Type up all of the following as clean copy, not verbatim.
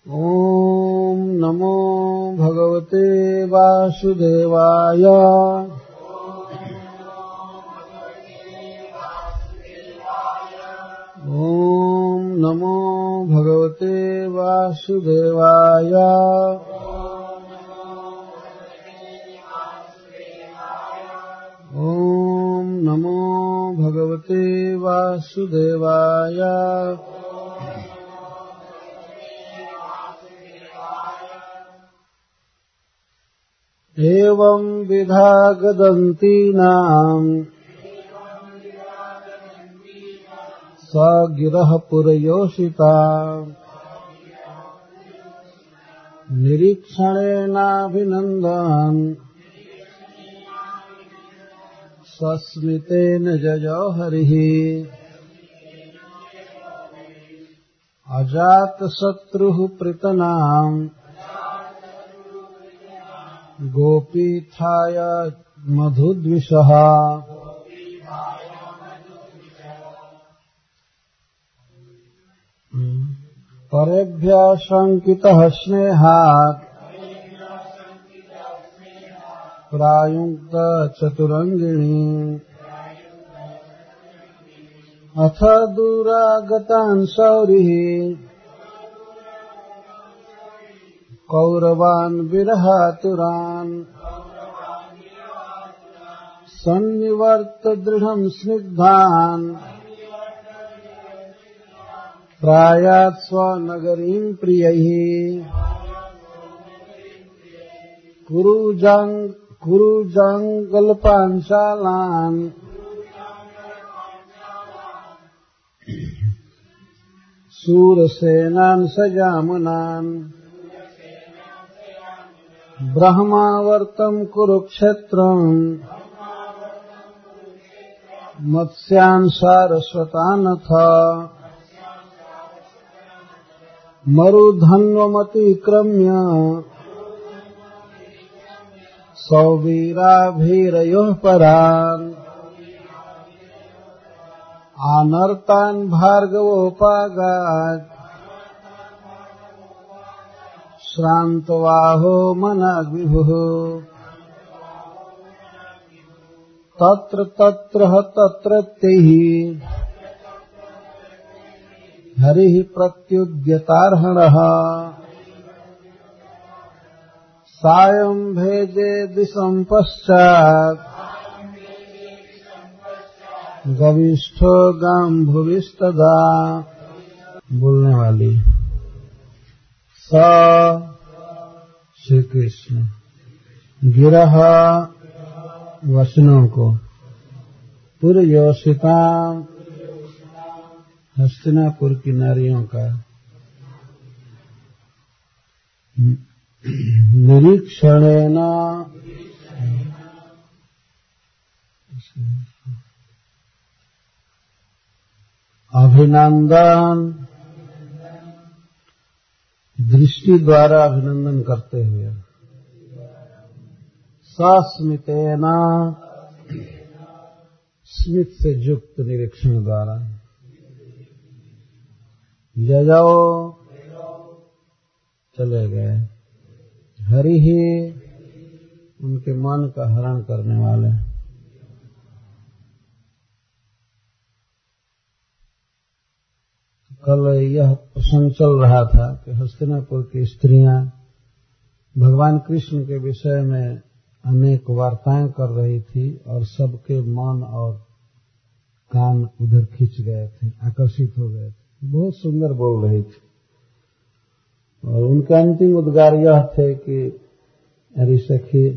ॐ नमो भगवते वासुदेवाय। ॐ नमो भगवते वासुदेवाय। ॐ नमो भगवते वासुदेवाय। एवं विधा गदन्तीनाम् स गिरः पुरयोषिता निरीक्षणेनाभिनन्दन् सस्मितेन जयो हरिः। अजातशत्रुः पृतनाम् गोपीथाय मधुद्विषः। परेभ्यः शङ्कितः स्नेहात् प्रायुक्त चतुरङ्गिणी। अथ दूरागतान् शौरिः कौरवान् विरहातुरान् सन्निवर्त दृढम् स्निग्धान् प्रायात् स्वनगरीम् प्रियैः। कुरुजाङ्गलपाञ्चालान् शूरसेनान् सजामनान् ब्रह्मावर्तम् कुरुक्षेत्रम् मत्स्यान् सारस्वतानथ मरुधन्वमतिक्रम्य सौवीराभिरयोः परान् आनर्तान् भार्गवोपागात् श्रान्तवाहो मनाग्विभुः। तत्र तत्र तत्रत्यैः हरिः प्रत्युद्यतार्हणः सायं भेजे दिशं पश्चात् गविष्ठो गाम्भुविस्तदा। बोलने वाली श्री कृष्ण गिरह वचनों को पुरयोषिता हस्तिनापुर की नारियों का निरीक्षणेन अभिनंदन दृष्टि द्वारा अभिनंदन करते हुए सस्मितेन स्मित से युक्त निरीक्षण द्वारा जयो चले गए हरि ही उनके मन का हरण करने वाले। कल यह प्रसंग चल रहा था कि हस्तिनापुर की स्त्रियां भगवान कृष्ण के विषय में अनेक वार्ताएं कर रही थी और सबके मन और कान उधर खींच गए थे, आकर्षित हो गए थे। बहुत सुंदर बोल रही थी और उनके अंतिम उद्गार यह थे कि अरे सखी,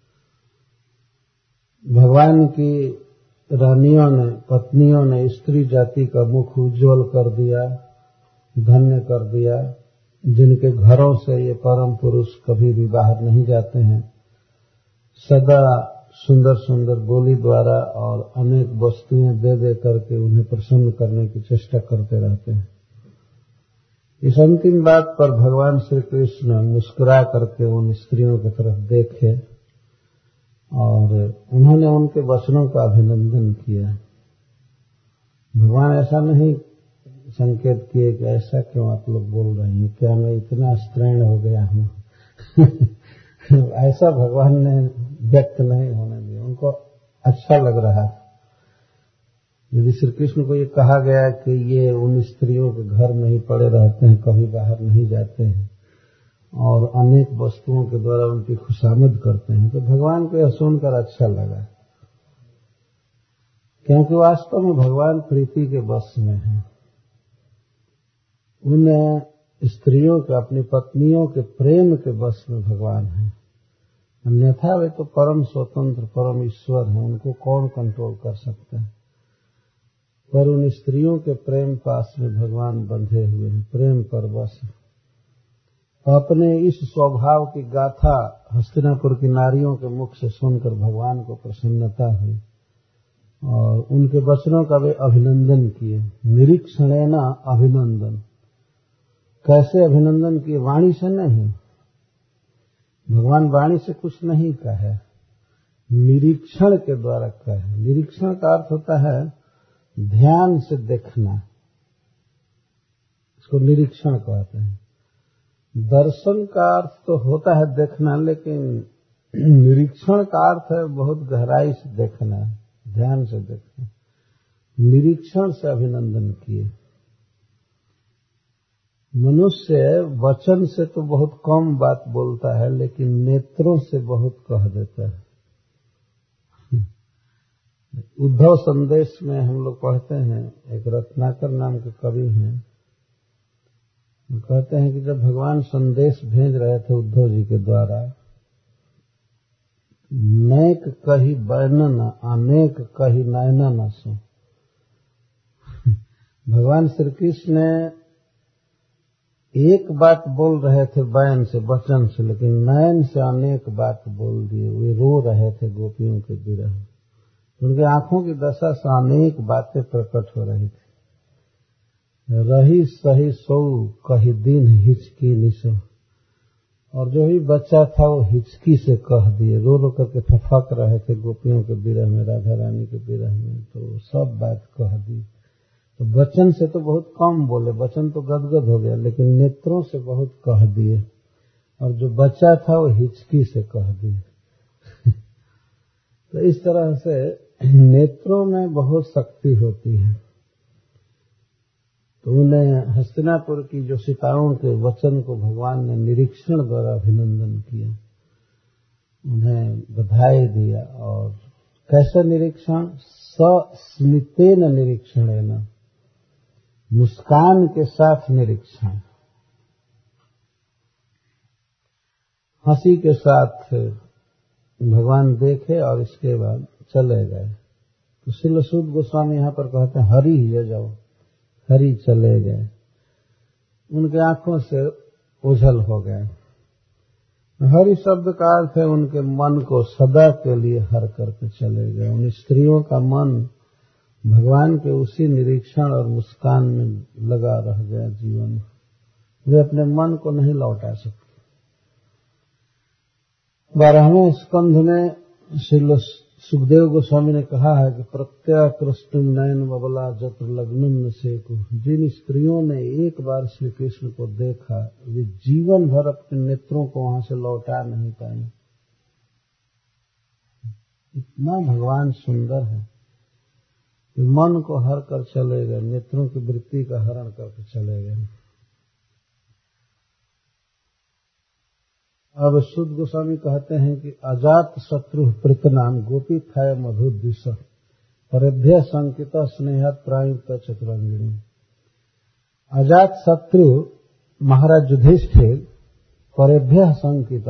भगवान की रानियों ने, पत्नियों ने स्त्री जाति का मुख उज्ज्वल कर दिया, धन्य कर दिया, जिनके घरों से ये परम पुरुष कभी भी बाहर नहीं जाते हैं, सदा सुंदर सुंदर बोली द्वारा और अनेक वस्तुएं दे दे करके उन्हें प्रसन्न करने की चेष्टा करते रहते हैं। इस अंतिम बात पर भगवान श्री कृष्ण मुस्कुरा करके उन स्त्रियों की तरफ देखे और उन्होंने उनके वचनों का अभिनंदन किया। भगवान ऐसा नहीं संकेत किए कि ऐसा क्यों आप लोग बोल रहे हैं, क्या मैं इतना स्त्रैण हो गया हूं? ऐसा भगवान ने व्यक्त नहीं होने दिया, उनको अच्छा लग रहा था। यदि श्री कृष्ण को ये कहा गया कि ये उन स्त्रियों के घर में ही पड़े रहते हैं, कभी बाहर नहीं जाते हैं और अनेक वस्तुओं के द्वारा उनकी खुशामद करते हैं, तो भगवान को यह सुनकर अच्छा लगा, क्योंकि वास्तव में भगवान प्रीति के वश में है। उन स्त्रियों के, अपनी पत्नियों के प्रेम के वश में भगवान है। अन्यथा वे तो परम स्वतंत्र, परम ईश्वर हैं, उनको कौन कंट्रोल कर सकता है। पर उन स्त्रियों के प्रेम पास में भगवान बंधे हुए हैं, प्रेम परवश। अपने इस स्वभाव की गाथा हस्तिनापुर की नारियों के मुख से सुनकर भगवान को प्रसन्नता हुई और उनके वचनों का वे अभिनंदन किए। निरीक्षणेन अभिनंदन, कैसे अभिनंदन किए? वाणी से नहीं, भगवान वाणी से कुछ नहीं कहे, निरीक्षण के द्वारा कहे। निरीक्षण का अर्थ होता है ध्यान से देखना, इसको निरीक्षण कहते हैं। दर्शन का अर्थ तो होता है देखना, लेकिन निरीक्षण का अर्थ है बहुत गहराई से देखना, ध्यान से देखना। निरीक्षण से अभिनंदन किए। मनुष्य वचन से तो बहुत कम बात बोलता है, लेकिन नेत्रों से बहुत कह देता है। उद्धव संदेश में हम लोग पढ़ते हैं, एक रत्नाकर नाम के कवि हैं, वो कहते हैं कि जब भगवान संदेश भेज रहे थे उद्धव जी के द्वारा, नेक कही बैनन अनेक कही नयन न सो। भगवान श्री कृष्ण ने एक बात बोल रहे थे बैन से, वचन से, लेकिन नयन से अनेक बात बोल दिए। वे रो रहे थे गोपियों के विरह, उनके आंखों की दशा से अनेक बातें प्रकट हो रही थी। रही सही सो कही दिन हिचकी निशो, और जो भी बच्चा था वो हिचकी से कह दिए, रो रो करके फफक रहे थे गोपियों के विरह में, राधा रानी के विरह में, तो सब बात कह दी। तो वचन से तो बहुत कम बोले, वचन तो गदगद हो गया, लेकिन नेत्रों से बहुत कह दिए, और जो बच्चा था वो हिचकी से कह दिए। तो इस तरह से नेत्रों में बहुत शक्ति होती है। तो उन्हें हस्तिनापुर की जो सीताओं के वचन को भगवान ने निरीक्षण द्वारा अभिनंदन किया, उन्हें बधाई दिया। और कैसा निरीक्षण? सस्मितेन निरीक्षणेन, मुस्कान के साथ निरीक्षण, हंसी के साथ भगवान देखे और इसके बाद चले गए। तो श्रील सूत गोस्वामी यहाँ पर कहते हैं हरि ही जाओ, हरि चले गए, उनके आंखों से ओझल हो गए। हरि शब्द का अर्थ है उनके मन को सदा के लिए हर करके चले गए। उन स्त्रियों का मन भगवान के उसी निरीक्षण और मुस्कान में लगा रह गया जीवन। वे अपने मन को नहीं लौटा सकते। 12वें स्कंध में श्री सुखदेव गोस्वामी ने कहा है कि प्रत्याकृष्टुम नयन बबला जत्र लग्नम सेकु, जिन स्त्रियों ने एक बार श्री कृष्ण को देखा वे जीवन भर अपने नेत्रों को वहां से लौटा नहीं पाए। इतना भगवान सुंदर है कि मन को हर कर चले गए, नेत्रों की वृत्ति का हरण करके चले गए। अब शुद्ध गोस्वामी कहते हैं कि अजात शत्रु प्रतनाम गोपी थाय मधुद्विष परेभ्य संकित स्नेहत प्रायुक्त चतुरंगिणी। अजात शत्रु महाराज युधिष्ठिर परेभ्य संकित,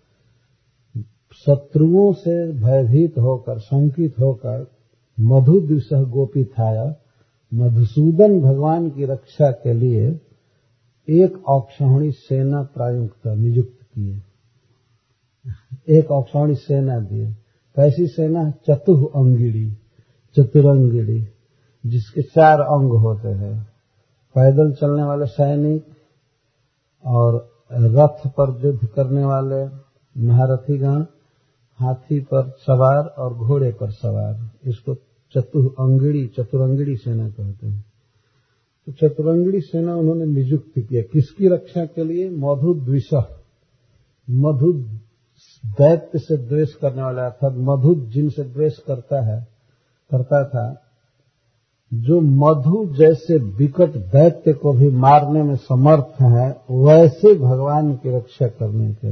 शत्रुओं से भयभीत होकर, शंकित होकर, मधुद्विष गोपी थाय, मधुसूदन भगवान की रक्षा के लिए एक औक्षाणी सेना प्रायुक्त नियुक्त किए, एक औक्षाणी सेना दिए। कैसी सेना? चतुरंगिणी, चतुरंगिणी, जिसके 4 अंग होते हैं, पैदल चलने वाले सैनिक और रथ पर युद्ध करने वाले महारथीगण, हाथी पर सवार और घोड़े पर सवार, इसको चतुरंगिणी सेना कहते हैं। तो चतुरंगिणी सेना उन्होंने नियुक्त किया। किसकी रक्षा के लिए? मधु द्विषः, मधु दैत्य से द्वेष करने वाला, अर्थात मधु जिनसे द्वेष करता था, जो मधु जैसे विकट दैत्य को भी मारने में समर्थ है, वैसे भगवान की रक्षा करने के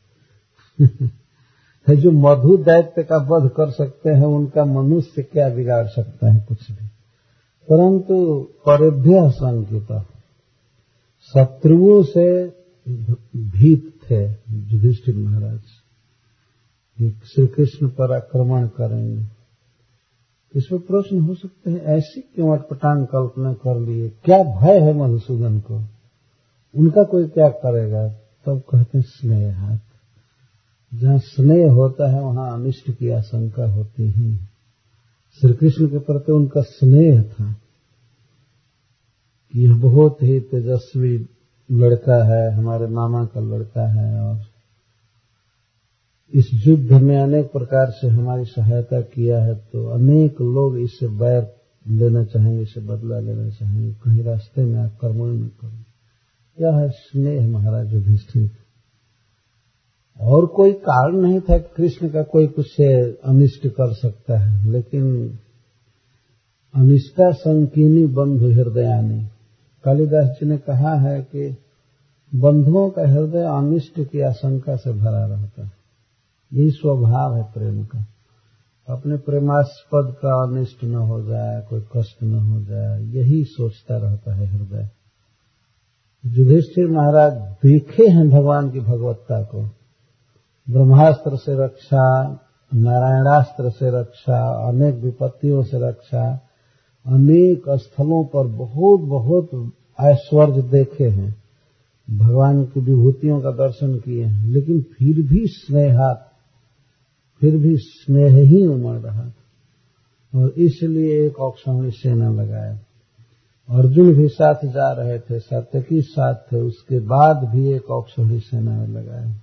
लिए जो मधु दैत्य का वध कर सकते हैं, उनका मनुष्य क्या बिगाड़ सकता है? कुछ भी। परंतु परेभ्यः शंकितः, शत्रुओं से भीत थे युधिष्ठिर महाराज, श्री कृष्ण पर आक्रमण करेंगे। इसमें प्रश्न हो सकते हैं, ऐसी क्यों अटपटांग कल्पना कर लिए? क्या भय है मधुसूदन को? उनका कोई क्या करेगा? तब कहते हैं स्नेहात्, जहाँ स्नेह होता है वहाँ अनिष्ट की आशंका होती ही। श्री कृष्ण के प्रति उनका स्नेह था कि यह बहुत ही तेजस्वी लड़का है, हमारे मामा का लड़का है, और इस युद्ध में अनेक प्रकार से हमारी सहायता किया है, तो अनेक लोग इससे बैर लेना चाहेंगे, इससे बदला लेना चाहेंगे, कहीं रास्ते में आक्रमण न करें। यह है स्नेह महाराज युधिष्ठिर। और कोई कारण नहीं था कि कृष्ण का कोई कुछ अनिष्ट कर सकता है, लेकिन अनिष्टा संकीर्णी बंधु हृदयानी, कालिदास जी ने कहा है कि बंधुओं का हृदय अनिष्ट की आशंका से भरा रहता है। यही स्वभाव है प्रेम का, अपने प्रेमास्पद का अनिष्ट न हो जाए, कोई कष्ट न हो जाए, यही सोचता रहता है हृदय। युधिष्ठिर महाराज देखे हैं भगवान की भगवत्ता को, ब्रह्मास्त्र से रक्षा, नारायणास्त्र से रक्षा, अनेक विपत्तियों से रक्षा, अनेक स्थलों पर बहुत बहुत ऐश्वर्य देखे हैं, भगवान की विभूतियों का दर्शन किए हैं, लेकिन फिर भी स्नेह ही उमड़ रहा था। और इसलिए एक औक्षाणी सेना लगाया। अर्जुन भी साथ जा रहे थे, सात्यकी साथ थे, उसके बाद भी एक औक्षाणी सेना लगाया।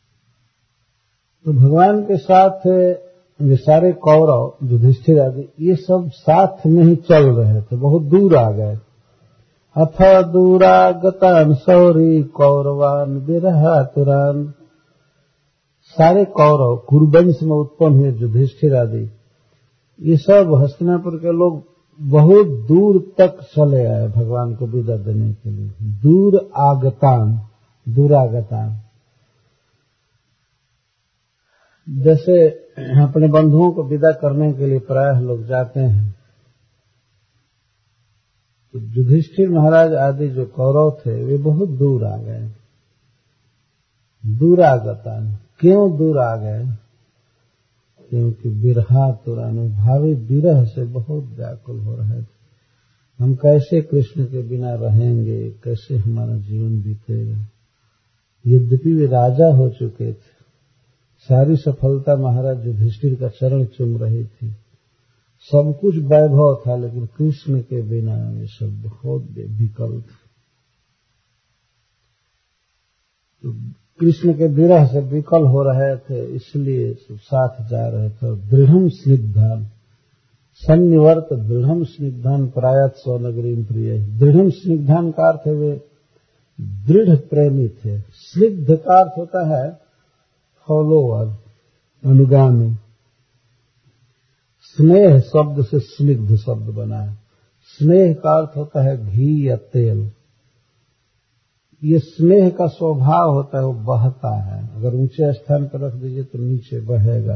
तो भगवान के साथ ये सारे कौरव, युधिष्ठिर आदि, ये सब साथ में ही चल रहे थे, बहुत दूर आ गए। अथ दूरागतान सौरी कौरवान विरहातुरान, सारे कौरव कुरुवंश में उत्पन्न हुए युधिष्ठिर आदि, ये सब हस्तिनापुर के लोग बहुत दूर तक चले आए भगवान को विदा देने के लिए। दूरागतान, जैसे अपने बंधुओं को विदा करने के लिए प्रायः लोग जाते हैं, तो युधिष्ठिर महाराज आदि जो कौरव थे वे बहुत दूर आ गए। दूरागतान, क्यों दूर आ गए? क्योंकि विरहातुरान, भावी विरह से बहुत व्याकुल हो रहे थे। हम कैसे कृष्ण के बिना रहेंगे, कैसे हमारा जीवन बीतेगा। यद्यपि वे राजा हो चुके थे, सारी सफलता महाराज युधिष्ठिर का चरण चूम रही थी, सब कुछ वैभव था, लेकिन कृष्ण के बिना ये सब बहुत विकल थे। तो कृष्ण के विरह से विकल हो रहे थे, इसलिए सब साथ जा रहे थे। दृढ़म स्निग्धान सन्निवर्त दृढ़म स्निग्धान प्रायत स्वनगरी प्रिय। दृढ़म स्निग्धान का अर्थ है वे दृढ़ प्रेमी थे। स्निग्ध का अर्थ होता है फॉलोअर, अनुगामी। स्नेह शब्द से स्निग्ध शब्द बना है। स्नेह का अर्थ होता है घी या तेल। ये स्नेह का स्वभाव होता है, वो बहता है, अगर ऊंचे स्थान पर रख दीजिए तो नीचे बहेगा,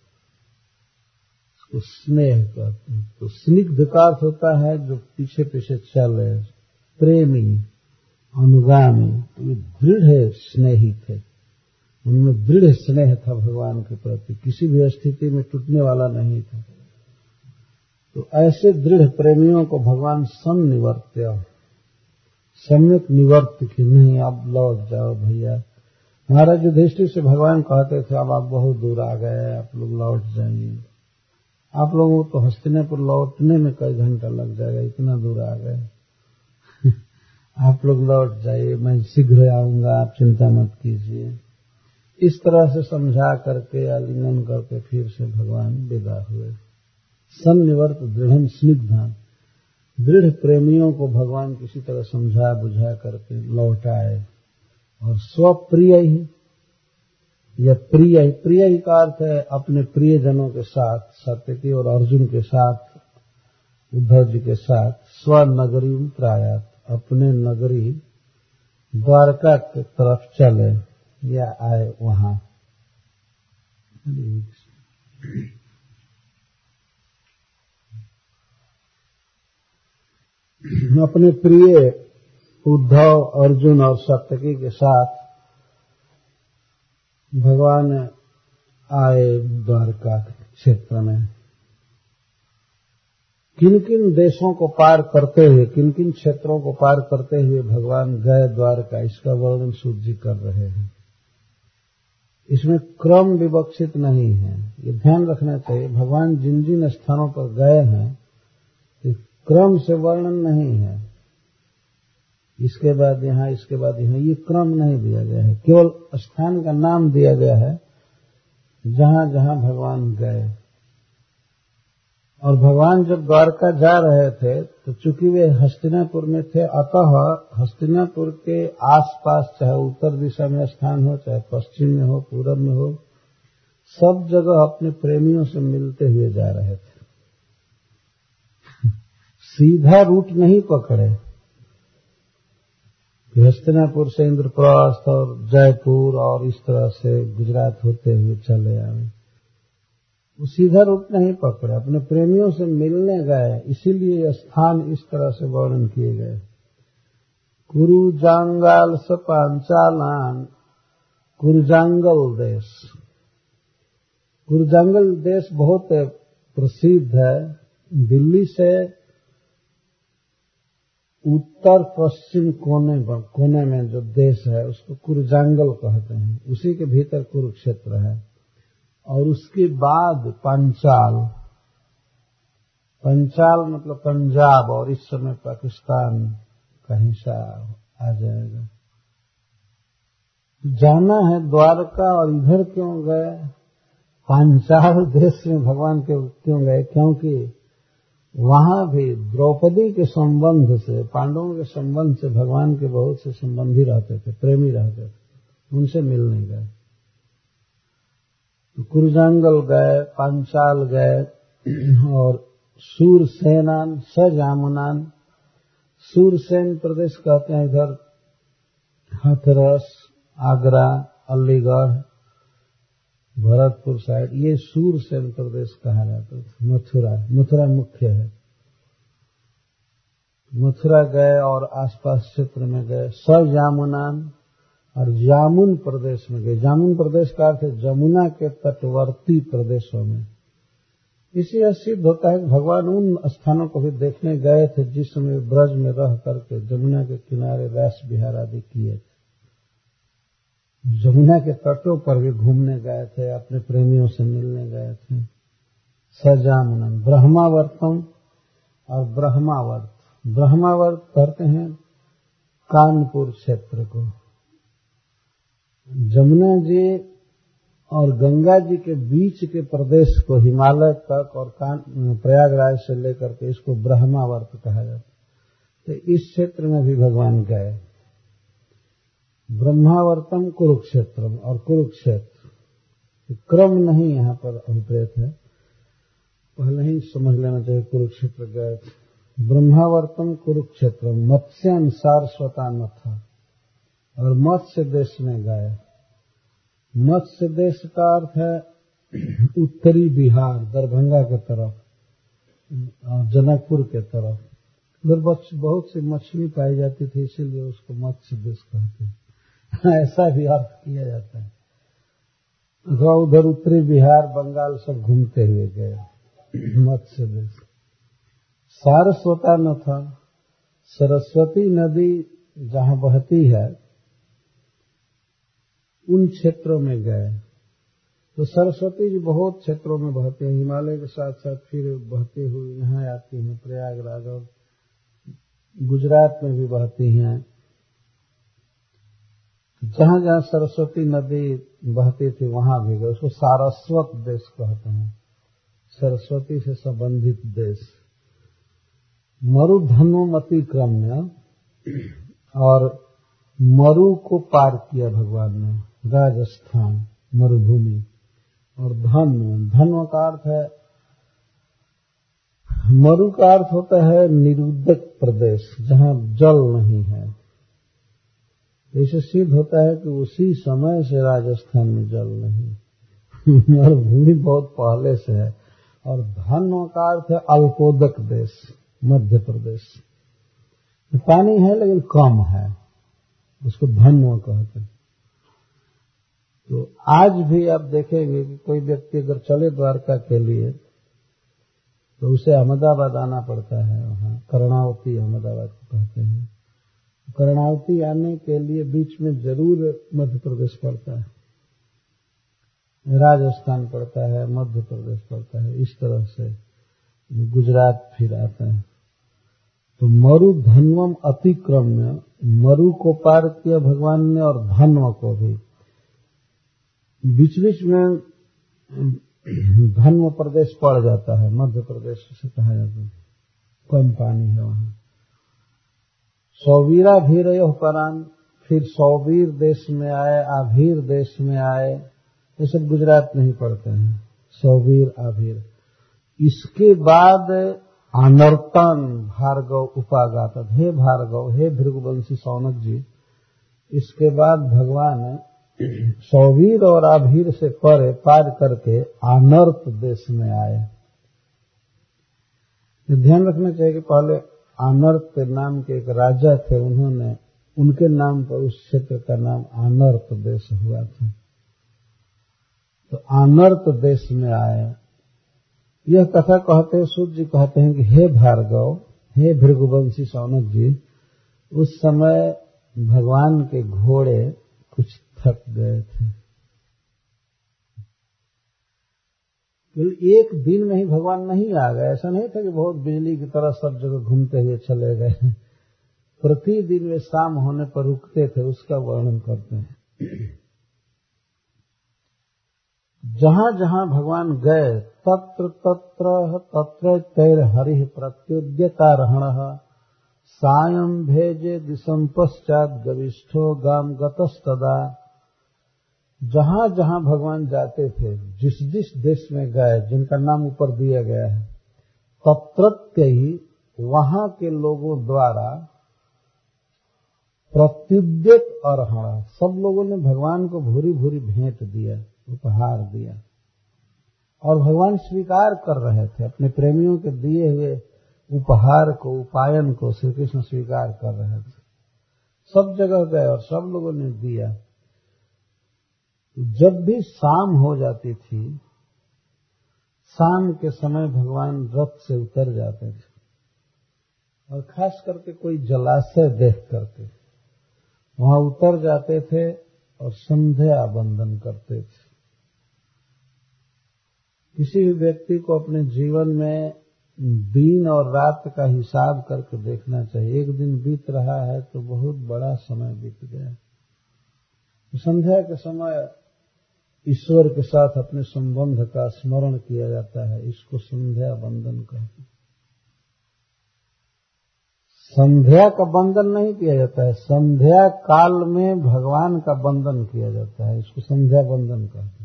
उसको स्नेह कहते हैं। तो स्निग्ध का अर्थ होता है जो पीछे पीछे चले, प्रेमी, अनुगामी। ये दृढ़ स्नेही थे, उनमें दृढ़ स्नेह था भगवान के प्रति, किसी भी स्थिति में टूटने वाला नहीं था। तो ऐसे दृढ़ प्रेमियों को भगवान सन्निवर्त्य, सम्यक निवर्त की, नहीं आप लौट जाओ भैया। महाराज युधिष्ठिर से भगवान कहते थे अब आप बहुत दूर आ गए, आप लोग लौट जाइए। आप लोगों को तो हस्तिनापुर लौटने में कई घंटा लग जाएगा, इतना दूर आ गए आप लोग लौट जाइए, मैं शीघ्र आऊंगा, आप चिंता मत कीजिए। इस तरह से समझा करके, आलिंगन करके फिर से भगवान विदा हुए। सन्निवर्त दृढ़ स्निग्धान, दृढ़ प्रेमियों को भगवान किसी तरह समझा बुझा करके लौटाए और स्वप्रिय ही या प्रिय ही का अर्थ है अपने प्रियजनों के साथ, सात्यकी और अर्जुन के साथ, उद्धव जी के साथ स्वनगरी प्रायात, अपने नगरी द्वारका की तरफ चले या आए वहां। अपने प्रिय उद्धव, अर्जुन और सात्यकी के साथ भगवान आए द्वारका क्षेत्र में। किन किन देशों को पार करते हुए, किन किन क्षेत्रों को पार करते हुए भगवान गए द्वारका, इसका वर्णन सूत जी कर रहे हैं। इसमें क्रम विवक्षित नहीं है, ये ध्यान रखना चाहिए। भगवान जिन जिन स्थानों पर गए हैं क्रम से वर्णन नहीं है, इसके बाद यहाँ, इसके बाद यहाँ, ये क्रम नहीं दिया गया है। केवल स्थान का नाम दिया गया है जहां जहां भगवान गए। और भगवान जब द्वारका जा रहे थे तो चूंकि वे हस्तिनापुर में थे, अतः हस्तिनापुर के आसपास चाहे उत्तर दिशा में स्थान हो, चाहे पश्चिम में हो, पूरब में हो, सब जगह अपने प्रेमियों से मिलते हुए जा रहे थे। सीधा रूट नहीं पकड़े, हस्तिनापुर से इंद्रप्रस्थ और जयपुर और इस तरह से गुजरात होते हुए चले आए। वो सीधा रूट नहीं पकड़े, अपने प्रेमियों से मिलने गए, इसीलिए स्थान इस तरह से वर्णन किए गए। कुरुजांगाल स पांचालान, कुरुजांगल देश। कुरुजांगल देश बहुत प्रसिद्ध है। दिल्ली से उत्तर पश्चिम कोने में जो देश है उसको कुरुजांगल कहते हैं। उसी के भीतर कुरुक्षेत्र है। और उसके बाद पंचाल मतलब पंजाब, और इस समय पाकिस्तान का हिस्सा आ जाएगा। जाना है द्वारका, और इधर क्यों गए? पांचाल देश में भगवान के क्यों गए? क्योंकि वहां भी द्रौपदी के संबंध से, पांडवों के संबंध से भगवान के बहुत से संबंधी रहते थे, प्रेमी रहते थे, उनसे मिलने गए। तो कुरुजांगल गए, पांचाल गए और सूरसेनान सजामुनान, सूरसेन प्रदेश कहते हैं इधर हाथरस, आगरा, अलीगढ़, भरतपुर साइड, ये सूरसेन प्रदेश कहा जाता है। मथुरा मुख्य है। मथुरा गए और आसपास क्षेत्र में गए। सजामुनान और जामुन प्रदेश में गए। जामुन प्रदेश का अर्थ है जमुना के तटवर्ती प्रदेशों में। इससे सिद्ध होता है कि भगवान उन स्थानों को भी देखने गए थे जिस समय ब्रज में रह करके जमुना के किनारे रास विहार आदि किए थे। जमुना के तटों पर भी घूमने गए थे, अपने प्रेमियों से मिलने गए थे। सजामुनन, ब्रह्मावर्तम और ब्रह्मावर्त। ब्रह्मावर्त कहते हैं कानपुर क्षेत्र को। जमुना जी और गंगा जी के बीच के प्रदेश को, हिमालय तक और प्रयागराज से लेकर के, इसको ब्रह्मावर्त कहा जाता है। तो इस क्षेत्र में भी भगवान गए। ब्रह्मावर्तम कुरुक्षेत्रम और कुरुक्षेत्र, क्रम नहीं यहाँ पर अभिप्रेत है, पहले ही समझ लेना चाहिए। कुरुक्षेत्र गए। ब्रह्मावर्तम कुरुक्षेत्रम मत्स्यान सारस्वता न था, और मत्स्य देश में गए। मत्स्य देश का अर्थ है उत्तरी बिहार, दरभंगा के तरफ, जनकपुर के तरफ। उधर बहुत सी मछली पाई जाती थी, इसीलिए उसको मत्स्य देश कहते हैं। ऐसा भी अर्थ किया जाता है। उधर उत्तरी बिहार, बंगाल सब घूमते हुए गए। मत्स्य देश। सारस्वता न था, सरस्वती नदी जहां बहती है उन क्षेत्रों में गए। तो सरस्वती जी बहुत क्षेत्रों में बहते हैं, हिमालय के साथ साथ फिर बहती हुई यहाँ आती हैं प्रयागराज, और गुजरात में भी बहती हैं। जहां जहां सरस्वती नदी बहती थी वहां भी गए। उसको सारस्वत देश कहते हैं, सरस्वती से संबंधित देश। मरुधनु अतिक्रम्य, और मरु को पार किया भगवान ने, राजस्थान मरुभूमि। और धन्व का अर्थ है, मरु का अर्थ होता है निरुद्धक प्रदेश, जहां जल नहीं है। इससे सिद्ध होता है कि उसी समय से राजस्थान में जल नहीं मरुभूमि बहुत पहले से है। और धन्व का अर्थ है अल्पोदक देश, मध्य प्रदेश। पानी है लेकिन कम है, उसको धन्व कहते हैं। तो आज भी आप देखेंगे कि कोई व्यक्ति अगर चले द्वारका के लिए तो उसे अहमदाबाद आना पड़ता है। वहां कर्णावती अहमदाबाद को कहते हैं। कर्णावती आने के लिए बीच में जरूर मध्य प्रदेश पड़ता है, राजस्थान पड़ता है, मध्य प्रदेश पड़ता है, इस तरह से गुजरात फिर आता है। तो मरु धन्वम अतिक्रम्य, मरु को पार किया भगवान ने और धन्व को भी। बीच बीच में धन्व प्रदेश पड़ जाता है, मध्य प्रदेश से कहा जाता है, कम पानी है वहां। सौवीरा भीरयो परान, फिर सौवीर देश में आए, आभीर देश में आए। ये सब गुजरात में ही पड़ते हैं, सौवीर आभीर। इसके बाद अनर्तन भार्गव उपागात, हे भार्गव, हे भृगुवंशी सौनक जी। इसके बाद भगवान सौवीर और आभीर से परे पार करके अनर्त देश में आए। ध्यान रखना चाहिए कि पहले अनर्त नाम के एक राजा थे, उन्होंने उनके नाम पर उस क्षेत्र का नाम अनर्त देश हुआ था। तो अनर्त देश में आए। यह कथा कहते हैं, सूत जी कहते हैं कि हे भार्गव, हे भृगुवंशी सौनक जी, उस समय भगवान के घोड़े कुछ थक गए थे। एक दिन में ही भगवान नहीं आ गए, ऐसा नहीं था कि बहुत बिजली की तरह सब जगह घूमते हुए चले गए। प्रतिदिन वे शाम होने पर रुकते थे, उसका वर्णन करते हैं। जहां जहां भगवान गए तत्र तत्र तत्र तैर हरिः प्रत्युद्यतारहणः सायं भेजे दिशं पश्चात गविष्ठो गाम गतस्तदा। जहां जहां भगवान जाते थे, जिस जिस देश में गए, जिनका नाम ऊपर दिया गया है, तत्रत्य ही वहां के लोगों द्वारा प्रत्युद्यत अर्हण, सब लोगों ने भगवान को भूरी भूरी भेंट दिया, उपहार दिया। और भगवान स्वीकार कर रहे थे अपने प्रेमियों के दिए हुए उपहार को, उपायन को श्री कृष्ण स्वीकार कर रहे थे। सब जगह गए और सब लोगों ने दिया। जब भी शाम हो जाती थी, शाम के समय भगवान रथ से उतर जाते थे और खास करके कोई जलाशय देख करके वहां उतर जाते थे और संध्या बंदन करते थे। किसी भी व्यक्ति को अपने जीवन में दिन और रात का हिसाब करके देखना चाहिए। एक दिन बीत रहा है तो बहुत बड़ा समय बीत गया। संध्या के समय ईश्वर के साथ अपने संबंध का स्मरण किया जाता है, इसको संध्या बंदन कहते हैं। संध्या का बंदन नहीं किया जाता है, संध्या काल में भगवान का बंदन किया जाता है, इसको संध्या बंदन कहते हैं।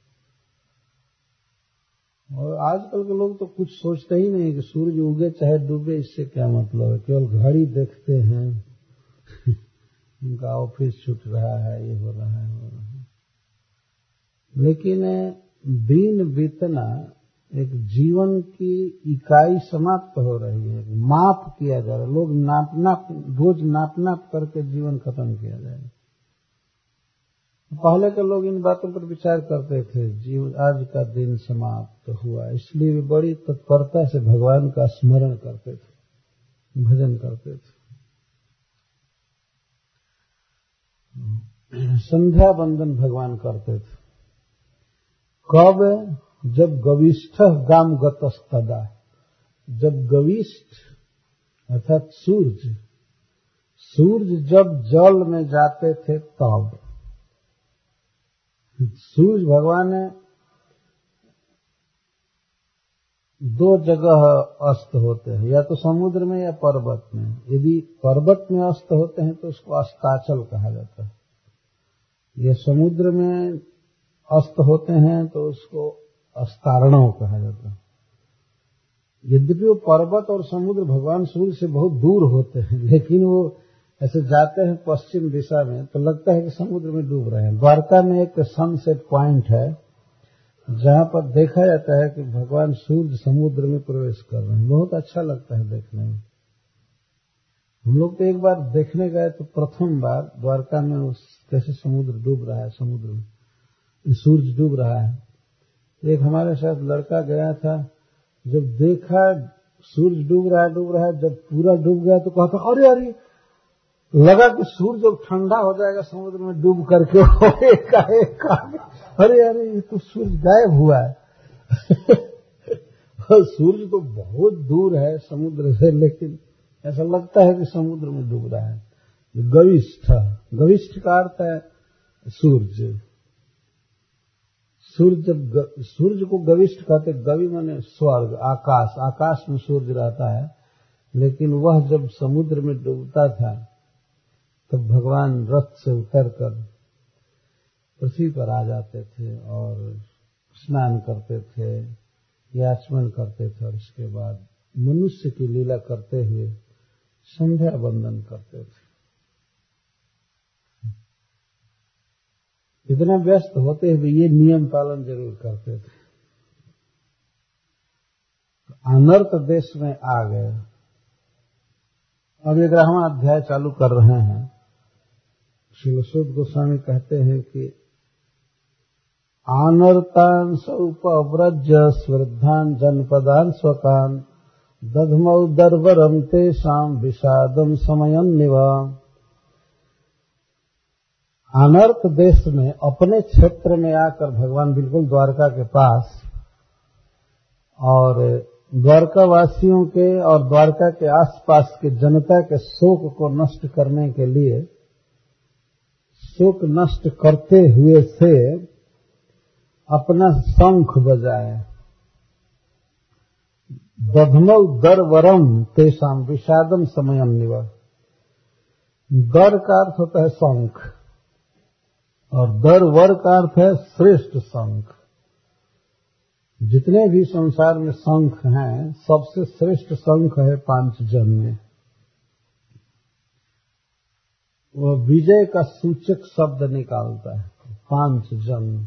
और आजकल के लोग तो कुछ सोचते ही नहीं कि सूरज उगे चाहे डूबे, इससे क्या मतलब है, केवल घड़ी देखते हैं उनका ऑफिस छूट रहा है, ये हो रहा है, हो रहा है। लेकिन दिन बीतना एक जीवन की इकाई समाप्त हो रही है, माप किया जा रहा है। लोग रोज नाप करके जीवन खत्म किया जाएगा। पहले के लोग इन बातों पर विचार करते थे, आज का दिन समाप्त हुआ, इसलिए वे बड़ी तत्परता से भगवान का स्मरण करते थे, भजन करते थे। संध्या बंदन भगवान करते थे। कब? जब गविष्ठ गाम गतस्तदा, जब गविष्ठ अर्थात सूर्य जब जल में जाते थे तब। सूर्य भगवान दो जगह अस्त होते हैं, या तो समुद्र में या पर्वत में। यदि पर्वत में अस्त होते हैं तो उसको अस्ताचल कहा जाता है, या समुद्र में अस्त होते हैं तो उसको अस्तारणव कहा जाता है। यद्यपि वो पर्वत और समुद्र भगवान सूर्य से बहुत दूर होते हैं, लेकिन वो ऐसे जाते हैं पश्चिम दिशा में तो लगता है कि समुद्र में डूब रहे हैं। द्वारका में एक सनसेट पॉइंट है जहां पर देखा जाता है कि भगवान सूर्य समुद्र में प्रवेश कर रहे हैं। बहुत अच्छा लगता है देखने में। हम लोग तो एक बार देखने गए तो प्रथम बार द्वारका में उस कैसे समुद्र डूब रहा है, समुद्र में सूर्य डूब रहा है। एक हमारे साथ लड़का गया था, जब देखा सूर्य डूब रहा है, जब पूरा डूब गया तो कहता अरे अरे, लगा कि सूर्य जब ठंडा हो जाएगा समुद्र में डूब करके अरे अरे ये तो सूर्य गायब हुआ है। सूर्य तो बहुत दूर है समुद्र से, लेकिन ऐसा लगता है कि समुद्र में डूब रहा है। गविष्ठ का अर्थ है सूर्य। सूर्य को गविष्ठ कहते, गवि माने स्वर्ग, आकाश। आकाश में सूर्य रहता है, लेकिन वह जब समुद्र में डूबता था तब भगवान रथ से उतरकर पृथ्वी पर आ जाते थे और स्नान करते थे, याचमन करते थे, और इसके बाद मनुष्य की लीला करते हुए संध्या वंदन करते थे। इतना व्यस्त होते हुए ये नियम पालन जरूर करते थे। अनर्त देश में आ गए। अब 11वां अध्याय चालू कर रहे हैं। श्री सूत गोस्वामी कहते हैं कि आनर्तान सौपव्रज स्वृद्धान जनपदान स्वकान दधमौ दर्वरम तेषाम विषादम समयन्निवा। अनर्त देश में अपने क्षेत्र में आकर भगवान बिल्कुल द्वारका के पास, और द्वारका वासियों के और द्वारका के आसपास के जनता के शोक को नष्ट करने के लिए, शोक नष्ट करते हुए से अपना शंख बजाए। दधमौ दर्वरम तेषाम विषादम समयन्निवा। दर का अर्थ होता है शंख, और दर्वर का अर्थ है श्रेष्ठ शंख। जितने भी संसार में शंख हैं, सबसे श्रेष्ठ शंख है पांचजन्य। वह विजय का सूचक शब्द निकालता है, पांचजन्य।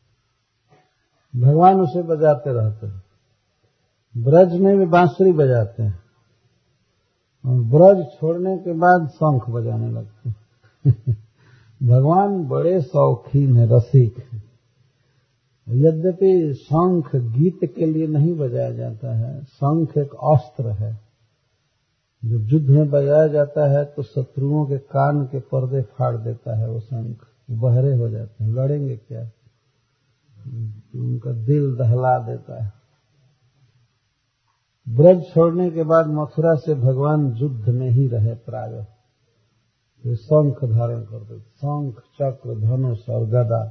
भगवान उसे बजाते रहते हैं। ब्रज में भी बांसुरी बजाते हैं, और ब्रज छोड़ने के बाद शंख बजाने लगते हैं। भगवान बड़े शौकीन है, रसिक है। यद्यपि शंख गीत के लिए नहीं बजाया जाता है, शंख एक अस्त्र है। जब युद्ध में बजाया जाता है तो शत्रुओं के कान के पर्दे फाड़ देता है वो शंख, बहरे हो जाते हैं, लड़ेंगे क्या, उनका दिल दहला देता है। ब्रज छोड़ने के बाद मथुरा से भगवान युद्ध में ही रहे प्रायः। वे शंख धारण करते, शंख, चक्र, धनुष और गदा।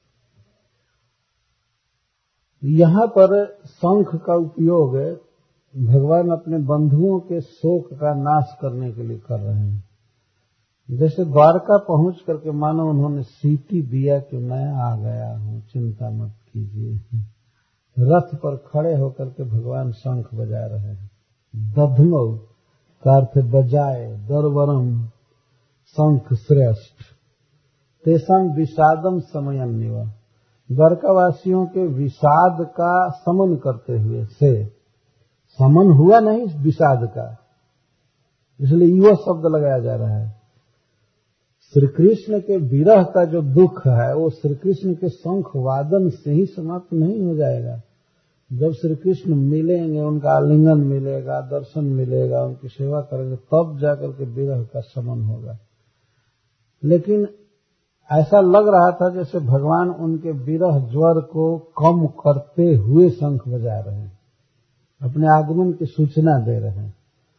यहाँ पर शंख का उपयोग भगवान अपने बंधुओं के शोक का नाश करने के लिए कर रहे हैं। जैसे द्वारका पहुंच करके मानो उन्होंने सीटी दिया कि मैं आ गया हूं, चिंता मत कीजिए। रथ पर खड़े होकर के भगवान शंख बजा रहे हैं। दधमौ का अर्थ बजाए, दर्वरम शंख श्रेष्ठ, तेषां विषादम समयन्निवा। द्वारकावासियों के विषाद का समन करते हुए से, समन हुआ नहीं विषाद का, इसलिए युवा शब्द लगाया जा रहा है। श्री कृष्ण के विरह का जो दुख है वो श्री कृष्ण के शंख वादन से ही समाप्त नहीं हो जाएगा। जब श्री कृष्ण मिलेंगे, उनका आलिंगन मिलेगा, दर्शन मिलेगा, उनकी सेवा करेंगे, तब जाकर के विरह का शमन होगा। लेकिन ऐसा लग रहा था जैसे भगवान उनके विरह ज्वर को कम करते हुए शंख बजा रहे हैं, अपने आगमन की सूचना दे रहे हैं।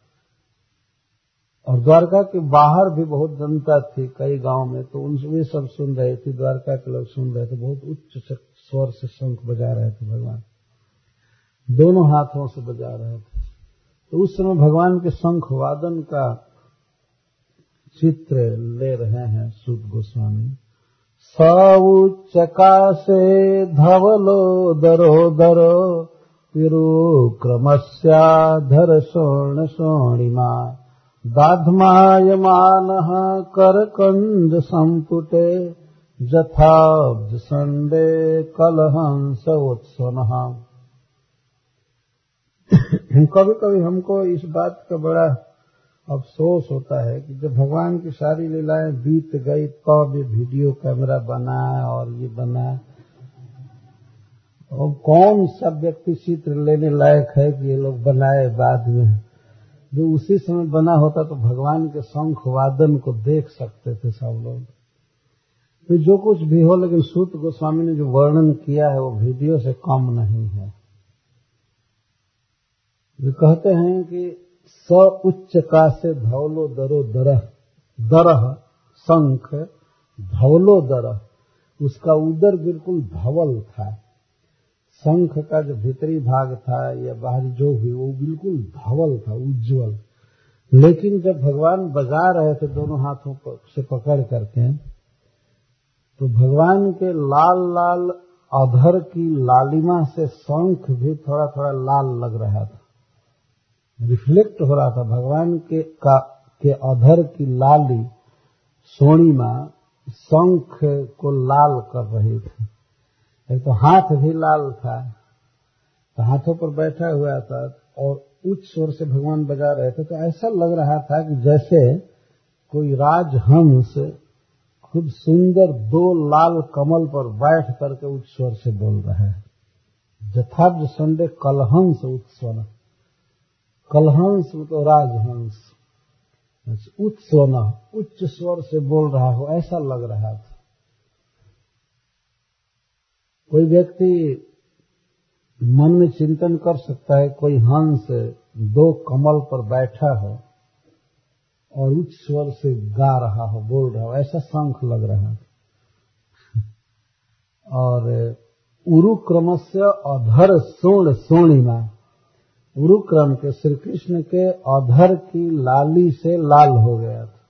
और द्वारका के बाहर भी बहुत जनता थी, कई गांव में, तो उनसे सब सुन रहे थे, द्वारका के लोग सुन रहे थे, बहुत उच्च स्वर से शंख बजा रहे थे भगवान। दोनों हाथों से बजा रहे थे। तो उस समय भगवान के शंख वादन का चित्र ले रहे हैं सूत गोस्वामी। सौच्चकाशे धवलो दरोदरो तिरुक्रमस्याधर शोण शोणिमा दाध्मायमानः करकंज संपुटे जथाब्ज संडे कलहंस उत्सवः। कभी कभी हमको इस बात का बड़ा अफसोस होता है कि जब भगवान की सारी लीलाएं बीत गई तब ये वीडियो कैमरा बना और ये बना, और कौन सा व्यक्ति चित्र लेने लायक है कि ये लोग बनाए बाद में। जो उसी समय बना होता तो भगवान के शंख वादन को देख सकते थे सब लोग। तो जो कुछ भी हो, लेकिन सूत गोस्वामी ने जो वर्णन किया है वो वीडियो से कम नहीं है। वे कहते हैं कि स उच्च का से धवलो दरो दरह शंख धवलो दरह, उसका उदर बिल्कुल धवल था। शंख का जो भीतरी भाग था या बाहरी जो भी, वो बिल्कुल धवल था, उज्जवल। लेकिन जब भगवान बजा रहे थे दोनों हाथों से पकड़ करके, तो भगवान के लाल लाल अधर की लालिमा से शंख भी थोड़ा थोड़ा लाल लग रहा था, रिफ्लेक्ट हो रहा था। भगवान के अधर की लाली सोणिमा शंख को लाल कर रही थी। एक तो हाथ भी लाल था, तो हाथों पर बैठा हुआ था और उच्च स्वर से भगवान बजा रहे थे। तो ऐसा लग रहा था कि जैसे कोई राजहंस खुद सुंदर दो लाल कमल पर बैठ करके उच्च स्वर से बोल रहा है। जथाब्ज संडे कलहंस उत्सवन, कलहंस तो राजहंस, उत्सवन उच्च स्वर से बोल रहा हो, ऐसा लग रहा था। कोई व्यक्ति मन में चिंतन कर सकता है, कोई हंस दो कमल पर बैठा हो और उच्च स्वर से गा रहा हो, बोल रहा हो, ऐसा शंख लग रहा था। और उरुक्रमस्य अधर सोण सोणिमा, उरुक्रम के श्री कृष्ण के अधर की लाली से लाल हो गया था।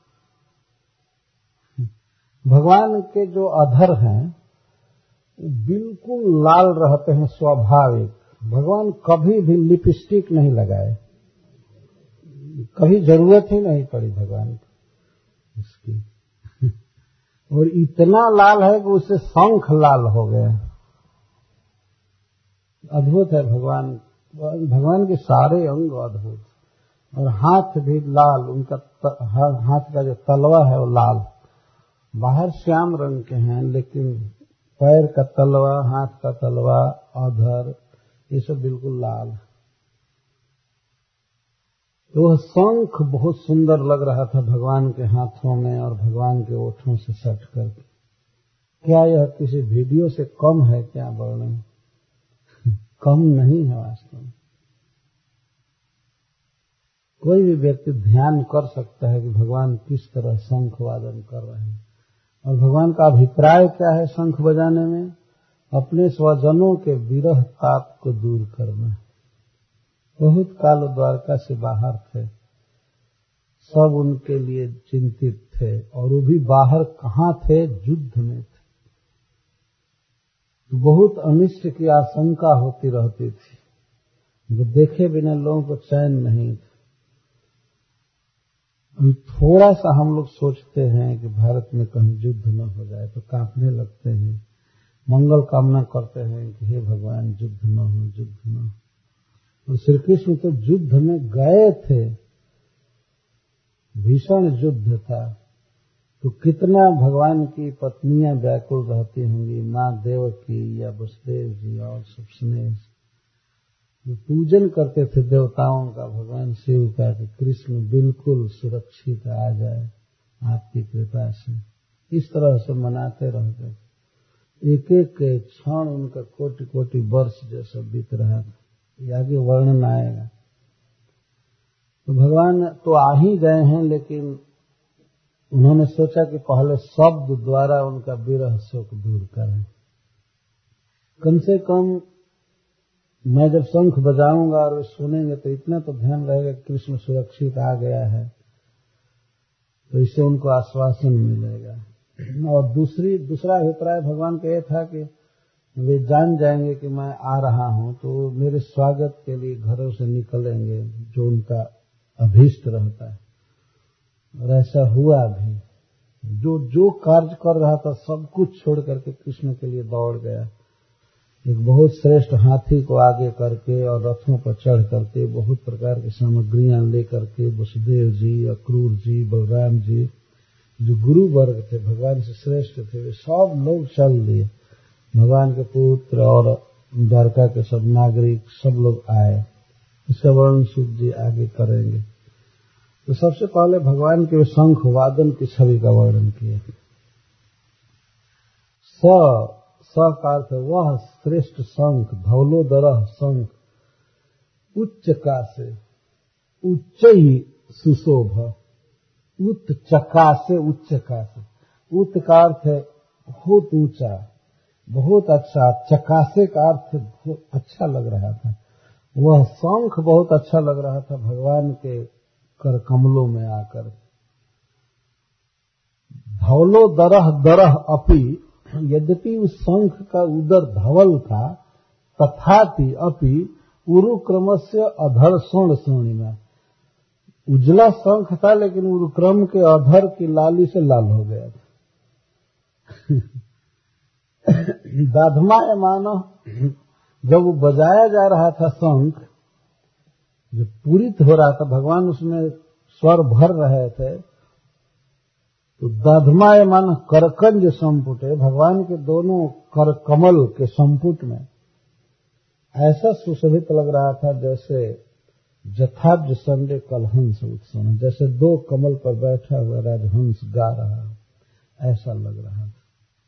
भगवान के जो अधर हैं बिल्कुल लाल रहते हैं स्वाभाविक। भगवान कभी भी लिपस्टिक नहीं लगाए, कभी जरूरत ही नहीं पड़ी भगवान को इसकी। और इतना लाल है कि उससे शंख लाल हो गया। अद्भुत है भगवान, भगवान के सारे अंग अद्भुत। और हाथ भी लाल, उनका हाथ का जो तलवा है वो लाल, बाहर श्याम रंग के हैं, लेकिन पैर का तलवा, हाथ का तलवा, अधर, ये सब बिल्कुल लाल। तो वह शंख बहुत सुंदर लग रहा था भगवान के हाथों में और भगवान के ओठों से सट करके। क्या यह किसी वीडियो से कम है क्या वर्णन? कम नहीं है वास्तव में। कोई भी व्यक्ति ध्यान कर सकता है कि भगवान किस तरह शंख वादन कर रहे हैं और भगवान का अभिप्राय क्या है शंख बजाने में। अपने स्वजनों के विरह ताप को दूर करना। बहुत काल द्वारका से बाहर थे, सब उनके लिए चिंतित थे, और वो भी बाहर कहाँ थे? युद्ध में थे। बहुत अनिष्ट की आशंका होती रहती थी, जो देखे बिना लोगों को चैन नहीं था। थोड़ा सा हम लोग सोचते हैं कि भारत में कहीं युद्ध न हो जाए तो कांपने लगते हैं, मंगल कामना करते हैं कि हे भगवान युद्ध न हो, युद्ध न हो। और श्री कृष्ण तो युद्ध में गए थे, भीषण युद्ध था, तो कितना भगवान की पत्नियां व्याकुल रहती होंगी, माँ देवकी या वसुदेव जी और सब स्नेह। वो पूजन करते थे देवताओं का, भगवान शिव का, कि कृष्ण बिल्कुल सुरक्षित आ जाए आपकी कृपा से। इस तरह से मनाते रहते। एक एक क्षण उनका कोटि कोटि वर्ष जैसा बीत रहा था। ये आगे वर्णन आएगा। तो भगवान तो आ ही गए हैं, लेकिन उन्होंने सोचा कि पहले शब्द द्वारा उनका विरह शोक दूर करें। कम से कम मैं जब शंख बजाऊंगा और वे सुनेंगे तो इतना तो ध्यान रहेगा कि कृष्ण सुरक्षित आ गया है, तो इससे उनको आश्वासन मिलेगा। और दूसरा अभिप्राय भगवान का यह था कि वे जान जाएंगे कि मैं आ रहा हूं, तो मेरे स्वागत के लिए घरों से निकलेंगे, जो उनका अभीष्ट रहता है। और ऐसा हुआ भी, जो कार्य कर रहा था सब कुछ छोड़ करके कृष्ण के लिए दौड़ गया। एक बहुत श्रेष्ठ हाथी को आगे करके और रथों पर चढ़ करके बहुत प्रकार की सामग्रियां लेकर के वसुदेव जी, अक्रूर जी, बलराम जी, जो गुरु वर्ग थे, भगवान से श्रेष्ठ थे, वे सब लोग चल दिए। भगवान के पुत्र और द्वारका के सब नागरिक सब लोग आए। इसका वर्णन सूत जी आगे करेंगे। तो सबसे पहले भगवान के शंख वादन की छवि का वर्णन किया। का अर्थ वह श्रेष्ठ शंख, धौलोदरः शंख, उच्च का से, उच्च ही सुशोभ, उत चका से, उच्च का से, उत का अर्थ है बहुत ऊंचा, बहुत अच्छा, चकासे का अर्थ बहुत अच्छा लग रहा था। वह शंख बहुत अच्छा लग रहा था भगवान के कर कमलों में आकर। धौलो दरह अपि, यद्यपि उस शंख का उदर धवल था, तथापि अपि उरुक्रमस्य अधर स्वर्ण स्वर्णिमा, उजला शंख था लेकिन उरुक्रम के अधर की लाली से लाल हो गया था। दाधमायमान, जब वो बजाया जा रहा था शंख, जब पूरित हो रहा था, भगवान उसमें स्वर भर रहे थे, तो दाधमायमान करकंज संपुटे, भगवान के दोनों कर कमल के संपुट में ऐसा सुशोभित लग रहा था जैसे जथाब्ज संडे कलहंस उत्सव, जैसे दो कमल पर बैठा हुआ राजहंस गा रहा है, ऐसा लग रहा था।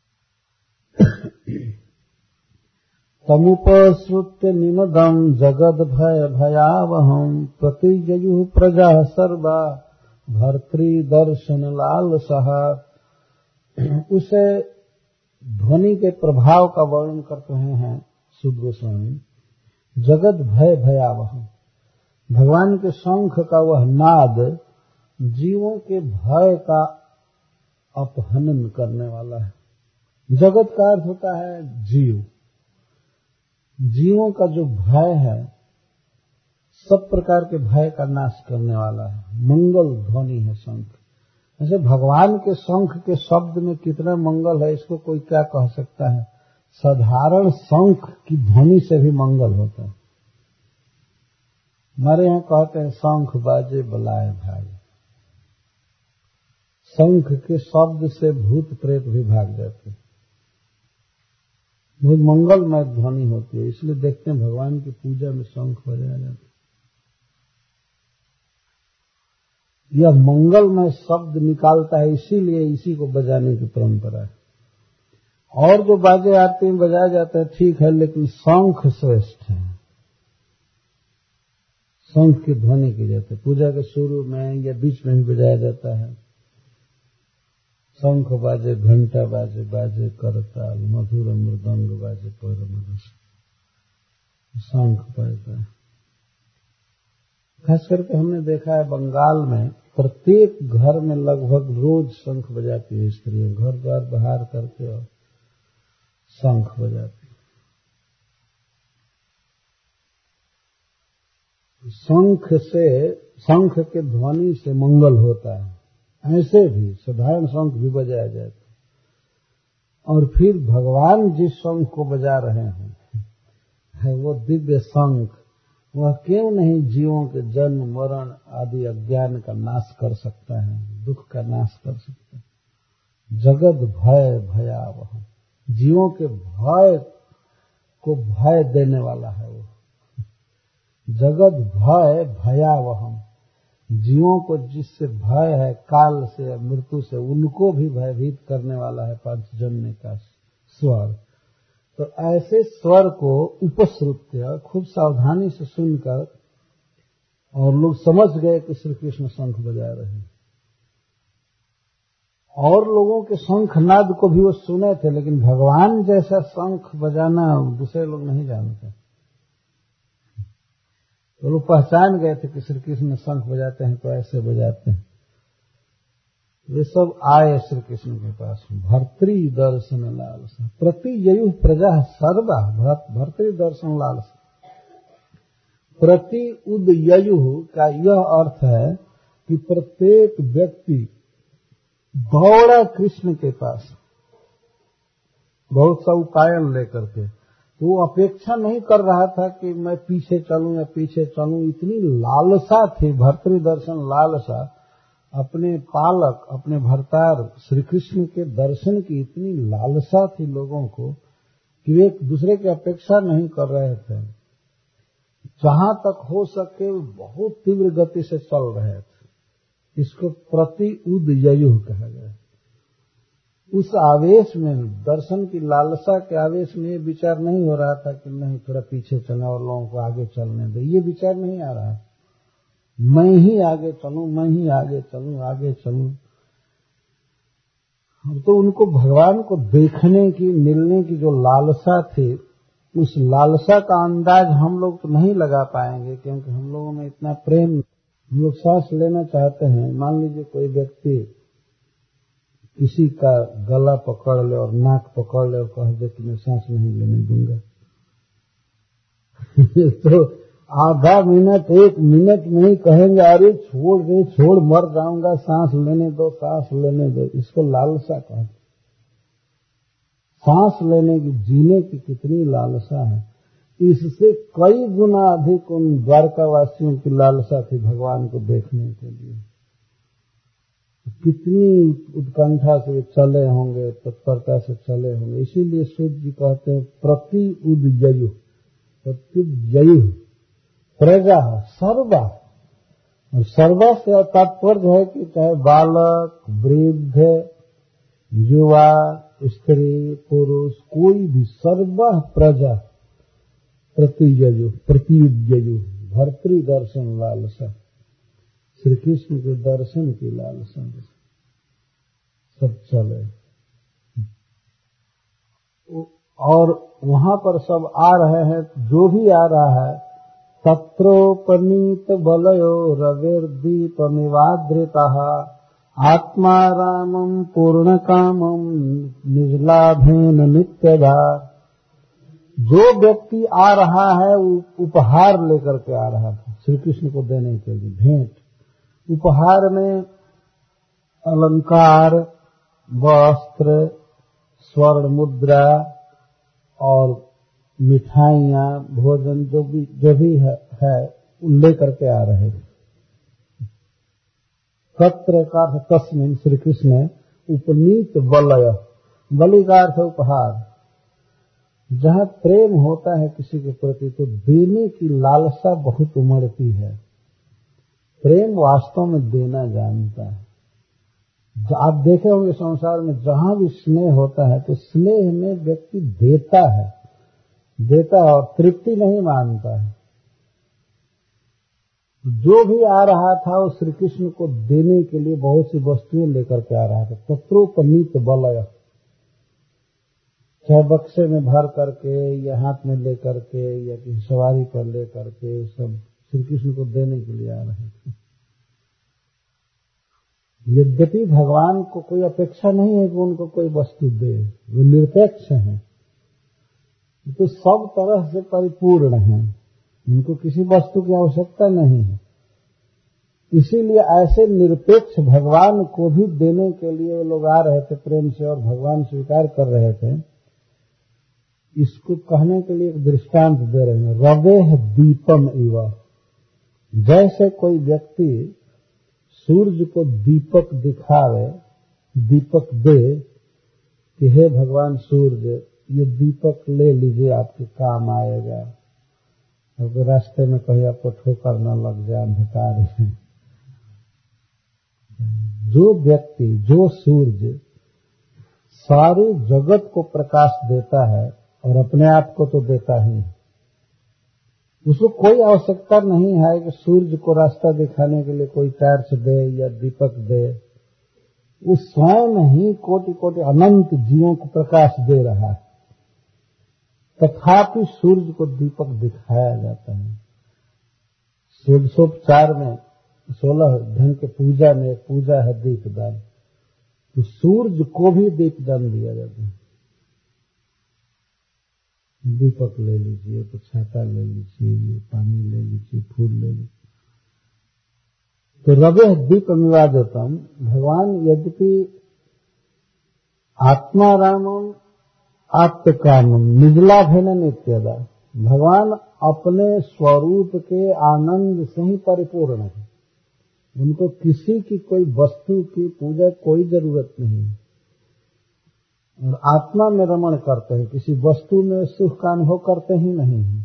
तमुपश्रुत्य निमदं जगद भय भयावहं, प्रतिजयुः प्रजा सर्वा भर्तृ दर्शन लाल सहा। उसे ध्वनि के प्रभाव का वर्णन करते हैं सुद गोस्वामी। जगत भय भयावह, भगवान के शंख का वह नाद जीवों के भय का अपहनन करने वाला है। जगत का अर्थ होता है जीव, जीवों का जो भय है, सब प्रकार के भय का नाश करने वाला है। मंगल ध्वनि है शंख। ऐसे भगवान के शंख के शब्द में कितना मंगल है, इसको कोई क्या कह सकता है। साधारण शंख की ध्वनि से भी मंगल होता है। हमारे यहाँ कहते हैं शंख बाजे बुलाए भाई, शंख के शब्द से भूत प्रेत भी भाग जाते हैं। बहुत मंगलमय ध्वनि होती है, इसलिए देखते हैं भगवान की पूजा में शंख बजाया जाता है। यह मंगलमय शब्द निकालता है, इसीलिए इसी को बजाने की परंपरा है। और जो बाजे आरती में बजाया जाता है ठीक है, लेकिन शंख श्रेष्ठ है। शंख की ध्वनि की जाती है, पूजा के शुरू में या बीच में भी बजाया जाता है। शंख बाजे, घंटा बाजे, बाजे करताल, मधुर मृदंग बाजे पर मधुर, शंख बजता है। खास करके हमने देखा है बंगाल में प्रत्येक घर में लगभग रोज शंख बजाती है स्त्रियां, घर द्वार बाहर करके और शंख बजाती है। शंख के ध्वनि से मंगल होता है। ऐसे भी साधारण शंख भी बजाया जाए और फिर भगवान जिस शंख को बजा रहे हैं वो दिव्य शंख, वह क्यों नहीं जीवों के जन्म मरण आदि अज्ञान का नाश कर सकता है, दुख का नाश कर सकता है। जगत भय भयावह, जीवों के भय को भय देने वाला है वो। जगत भय भयावह, जीवों को जिससे भय है काल से मृत्यु से, उनको भी भयभीत करने वाला है पांचजन्य का स्वर। तो ऐसे स्वर को उपश्रुत्य खूब सावधानी से सुनकर और लोग समझ गए कि श्री कृष्ण शंख बजा रहे हैं। और लोगों के शंख नाद को भी वो सुने थे, लेकिन भगवान जैसा शंख बजाना दूसरे लोग नहीं जानते। तो लोग पहचान गए थे कि श्री कृष्ण शंख बजाते हैं तो ऐसे बजाते हैं। वे सब आए श्री कृष्ण के पास। भर्तृ दर्शन लालसा प्रति ययु प्रजा सर्वा भर्तृ दर्शन लालसा। प्रति उदययु का यह अर्थ है कि प्रत्येक व्यक्ति दौड़ा कृष्ण के पास बहुत सा उपायन लेकर के। तो वो अपेक्षा नहीं कर रहा था कि मैं पीछे चलूं या पीछे चलूं। इतनी लालसा थी, भर्तृ दर्शन लालसा, अपने पालक अपने भरतार श्री कृष्ण के दर्शन की इतनी लालसा थी लोगों को कि वे एक दूसरे की अपेक्षा नहीं कर रहे थे। जहां तक हो सके बहुत तीव्र गति से चल रहे थे। इसको प्रति उदययु कहा गया। उस आवेश में, दर्शन की लालसा के आवेश में ये विचार नहीं हो रहा था कि नहीं थोड़ा पीछे चले और लोगों को आगे चलने दे। ये विचार नहीं आ रहा, मैं ही आगे चलूं, मैं ही आगे चलूं, आगे चलूं। हम तो उनको भगवान को देखने की, मिलने की जो लालसा थी, उस लालसा का अंदाज हम लोग तो नहीं लगा पाएंगे, क्योंकि हम लोगों में इतना प्रेम। हम लोग सांस लेना चाहते हैं, मान लीजिए कोई व्यक्ति किसी का गला पकड़ ले और नाक पकड़ ले और कह दे कि मैं सांस नहीं लेने दूंगा तो आधा मिनट, 1 मिनट नहीं कहेंगे अरे छोड़ दे, छोड़, मर जाऊंगा, सांस लेने दो, सांस लेने दो। इसको लालसा कहते। सांस लेने की, जीने की कितनी लालसा है। इससे कई गुना अधिक उन द्वारकावासियों की लालसा थी भगवान को देखने के लिए। कितनी उत्कंठा से चले होंगे, तत्परता से चले होंगे। इसीलिए सूत जी कहते हैं प्रति उदययु, प्रत्युदयु प्रजा सर्वा। और सर्वा से तात्पर्य है कि चाहे बालक, वृद्ध, युवा, स्त्री, पुरुष, कोई भी, सर्वा प्रजा प्रतिययु, प्रतियुदयु, भर्तृ दर्शन लालसा, श्री कृष्ण के दर्शन की लालसा सब चले। और वहां पर सब आ रहे हैं, जो भी आ रहा है, तत्रोपनीत बलयो रविर्दीप निवाद्रितः आत्मा रामं पूर्ण कामं निजलाभेन नित्यदा। जो व्यक्ति आ रहा है वो उपहार लेकर के आ रहा था श्री कृष्ण को देने के लिए, भेंट। उपहार में अलंकार, वस्त्र, स्वर्ण मुद्रा और मिठाइयां, भोजन जो भी है लेकर के आ रहे थे। तत्र का तस्मिन श्री कृष्ण उपनीत बलय, बलि का अर्थ उपहार। जहां प्रेम होता है किसी के प्रति तो देने की लालसा बहुत उमड़ती है। प्रेम वास्तव में देना जानता है। आप देखे होंगे संसार में जहां भी स्नेह होता है तो स्नेह में व्यक्ति देता है और तृप्ति नहीं मानता है। जो भी आ रहा था वो श्री कृष्ण को देने के लिए बहुत सी वस्तुएं लेकर के आ रहा था। तत्रोपनीत बलय, चाहे बक्से में भर करके या हाथ में लेकर के या किसी सवारी पर लेकर के, सब श्री कृष्ण को देने के लिए आ रहे थे। यद्यपि भगवान को कोई अपेक्षा नहीं है कि उनको कोई वस्तु दे, वो निरपेक्ष हैं, तो सब तरह से परिपूर्ण हैं, उनको किसी वस्तु की आवश्यकता नहीं है। इसीलिए ऐसे निरपेक्ष भगवान को भी देने के लिए वो लोग आ रहे थे प्रेम से, और भगवान स्वीकार कर रहे थे। इसको कहने के लिए एक दृष्टांत दे रहे हैं, रवेह दीपम इव। जैसे कोई व्यक्ति सूर्य को दीपक दिखावे, दीपक दे कि हे भगवान सूर्य, ये दीपक ले लीजिए, आपके काम आएगा। अगर रास्ते में कहीं आपको ठोकर न लग जाए अंधकार में। जो व्यक्ति, जो सूर्य सारे जगत को प्रकाश देता है और अपने आप को तो देता ही, उसको कोई आवश्यकता नहीं है कि सूर्य को रास्ता दिखाने के लिए कोई टॉर्च दे या दीपक दे। वो स्वयं ही कोटि कोटि अनंत जीवों को प्रकाश दे रहा है, तथापि सूर्य को दीपक दिखाया जाता है। षोडशोपचार में 16 ढंग के पूजा में एक पूजा है दीपदान। तो सूर्य को भी दीपदान दिया जाता है। दीपक ले लीजिए, तो छाता ले लीजिए, ये पानी ले लीजिए, फूल ले लीजिए। तो रवे दीप अमिवादतम, भगवान यद्यपि आत्मारामम आत्मकामम निजलाभेन नित्यदा, भगवान अपने स्वरूप के आनंद से ही परिपूर्ण है। उनको किसी की कोई वस्तु की पूजा कोई जरूरत नहीं है और आत्मा में रमण करते हैं, किसी वस्तु में सुख का अनुभव करते ही नहीं है।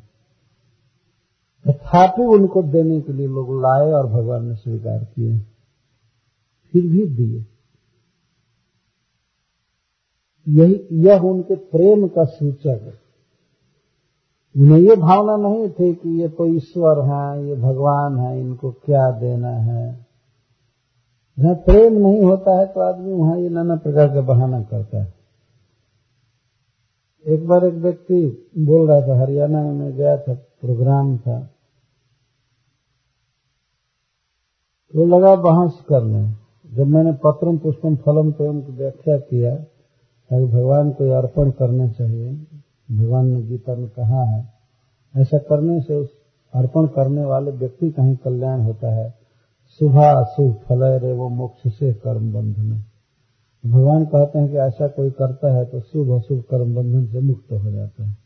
तथापि उनको देने के लिए लोग लाए और भगवान ने स्वीकार किए, फिर भी दिए। यह उनके प्रेम का सूचक है। उन्हें ये भावना नहीं थी कि ये तो ईश्वर है, ये भगवान है, इनको क्या देना है। जहाँ प्रेम नहीं होता है तो आदमी वहां ये नाना प्रकार का बहाना करता है। एक बार एक व्यक्ति बोल रहा था, हरियाणा में मैं गया था, प्रोग्राम था, तो लगा बहस करने। जब मैंने पत्रम पुष्पम फलम तोयम की व्याख्या किया, भगवान को अर्पण करना चाहिए, भगवान ने गीता में कहा है, ऐसा करने से उस अर्पण करने वाले व्यक्ति का ही कल्याण होता है। शुभा अशुभ फलय रे वो मोक्ष से कर्म बंधन। भगवान कहते हैं कि ऐसा कोई करता है तो शुभ अशुभ कर्म बंधन से मुक्त हो जाता है।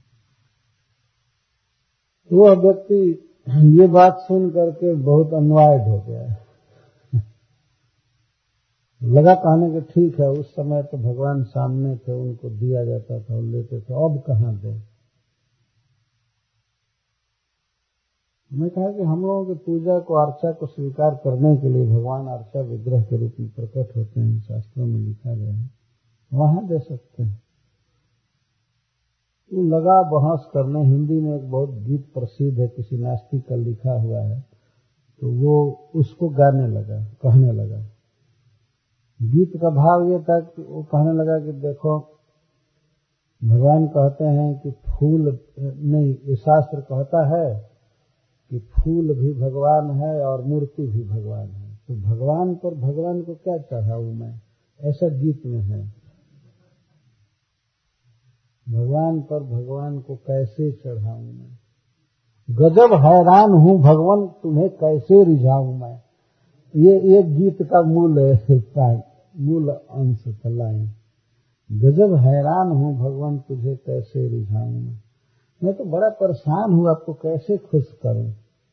तो वह व्यक्ति ये बात सुन करके बहुत अनवाइड हो गया है। लगा कहने के ठीक है, उस समय तो भगवान सामने थे, उनको दिया जाता था और लेते थे, अब कहाँ दे। मैं कहा कि हम लोगों की पूजा को, अर्चा को स्वीकार करने के लिए भगवान अर्चा विग्रह के रूप में प्रकट होते हैं, शास्त्रों में लिखा गया है, वहां दे सकते हैं। तो लगा बहस करने। हिंदी में एक बहुत गीत प्रसिद्ध है, किसी नास्तिक का लिखा हुआ है, तो वो उसको गाने लगा, कहने लगा। गीत का भाव ये था कि वो कहने लगा कि देखो, भगवान कहते हैं कि फूल नहीं, ये शास्त्र कहता है कि फूल भी भगवान है और मूर्ति भी भगवान है, तो भगवान पर भगवान को क्या चढ़ाऊं मैं, ऐसा गीत में है। भगवान पर भगवान को कैसे चढ़ाऊं मैं, गजब हैरान हूं भगवान तुम्हें कैसे रिझाऊं मैं। ये गीत का मूल अंश था, लाइन। गजब हैरान हूं भगवान तुझे कैसे रिझाऊं मैं तो बड़ा परेशान हूं, आपको कैसे खुश करूं।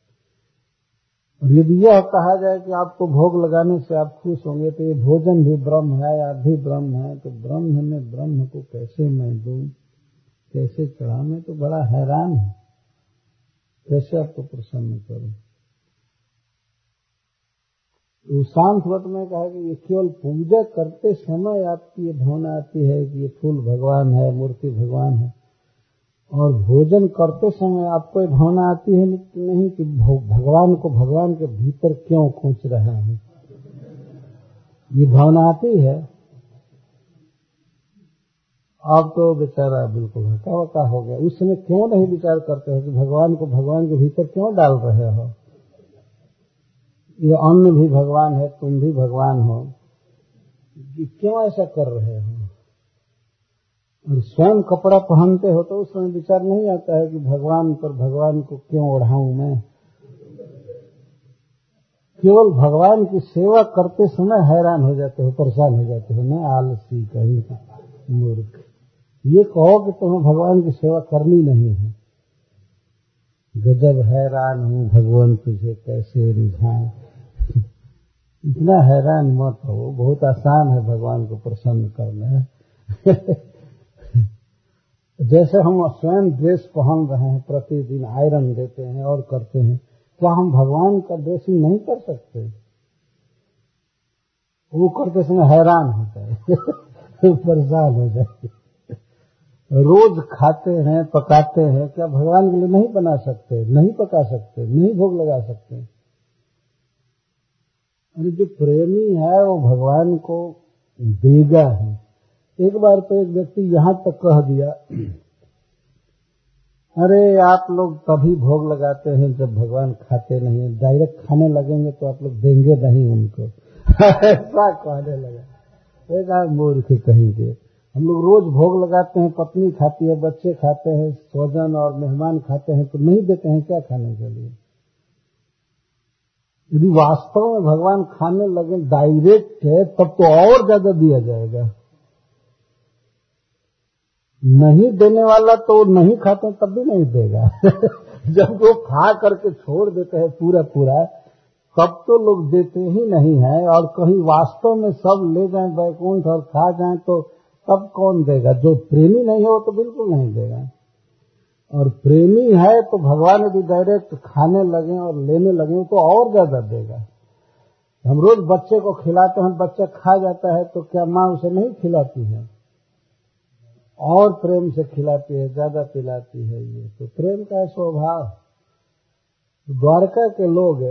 और यदि यह कहा जाए कि आपको भोग लगाने से आप खुश होंगे, तो ये भोजन भी ब्रह्म है, आप भी ब्रह्म है, तो ब्रह्म में ब्रह्म को कैसे मैं दूं, कैसे चढ़ाऊं। मैं तो बड़ा हैरान हूं, कैसे आपको प्रसन्न करूं। तो शांतवत में कहा कि ये केवल पूजा करते समय आपकी ये भावना आती है कि ये फूल भगवान है, मूर्ति भगवान है, और भोजन करते समय आपको ये भावना आती है नहीं कि भगवान को भगवान के भीतर क्यों खोज रहा हूं। ये भावना आती है। अब तो बेचारा बिल्कुल हका हो गया। उस समय क्यों नहीं विचार करते हो कि भगवान को भगवान के भीतर क्यों डाल रहे हो। ये अन्न भी भगवान है, तुम भी भगवान हो, क्यों ऐसा कर रहे हो। और स्वयं कपड़ा पहनते हो तो उस समय विचार नहीं आता है कि भगवान पर भगवान को क्यों ओढ़ाऊं मैं। केवल भगवान की सेवा करते समय हैरान हो जाते हो, परेशान हो जाते हो। मैं आलसी कहीं मूर्ख, ये कहो कि तुम्हें भगवान की सेवा करनी नहीं है। गजब हैरान हूं भगवान तुझे कैसे रिझाऊं। इतना हैरान मत हो, बहुत आसान है भगवान को प्रसन्न करना। जैसे हम स्वयं ड्रेस पहन रहे हैं, प्रतिदिन आयरन देते हैं और करते हैं, क्या हम भगवान का ड्रेसिंग नहीं कर सकते। वो करते समय हैरान होता है, परेशान हो जाते। रोज खाते हैं, पकाते हैं, क्या भगवान के लिए नहीं बना सकते, नहीं पका सकते, नहीं भोग लगा सकते। अरे जो प्रेमी है वो भगवान को देगा ही। एक बार तो एक व्यक्ति यहां तक कह दिया, अरे आप लोग तभी भोग लगाते हैं जब भगवान खाते नहीं, डायरेक्ट खाने लगेंगे तो आप लोग देंगे नहीं उनको। ऐसा कहने लगा। एक आप मूर्ख कहेंगे, हम लोग रोज भोग लगाते हैं, पत्नी खाती है, बच्चे खाते हैं, स्वजन और मेहमान खाते हैं, तो नहीं देते हैं क्या खाने के लिए? यदि वास्तव में भगवान खाने लगे डायरेक्ट है तब तो और ज्यादा दिया जाएगा। नहीं देने वाला तो नहीं खाते तब भी नहीं देगा। जब वो खा करके छोड़ देते हैं पूरा पूरा, तब तो लोग देते ही नहीं है। और कहीं वास्तव में सब ले जाएं वैकुंठ और खा जाएं तो तब कौन देगा? जो प्रेमी नहीं हो तो बिल्कुल नहीं देगा, और प्रेमी है तो भगवान यदि डायरेक्ट खाने लगे और लेने लगे तो और ज्यादा देगा। हम रोज बच्चे को खिलाते हैं, बच्चा खा जाता है तो क्या माँ उसे नहीं खिलाती है? और प्रेम से खिलाती है, ज्यादा पिलाती है। ये तो प्रेम का स्वभाव। द्वारका के लोग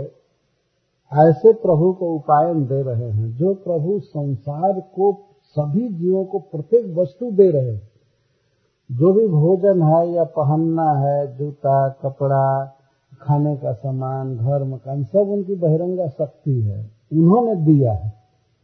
ऐसे प्रभु को उपायन दे रहे हैं जो प्रभु संसार को, सभी जीवों को प्रत्येक वस्तु दे रहे हैं। जो भी भोजन है या पहनना है, जूता कपड़ा, खाने का सामान, घर मकान, सब उनकी बहिरंगा शक्ति है, उन्होंने दिया है,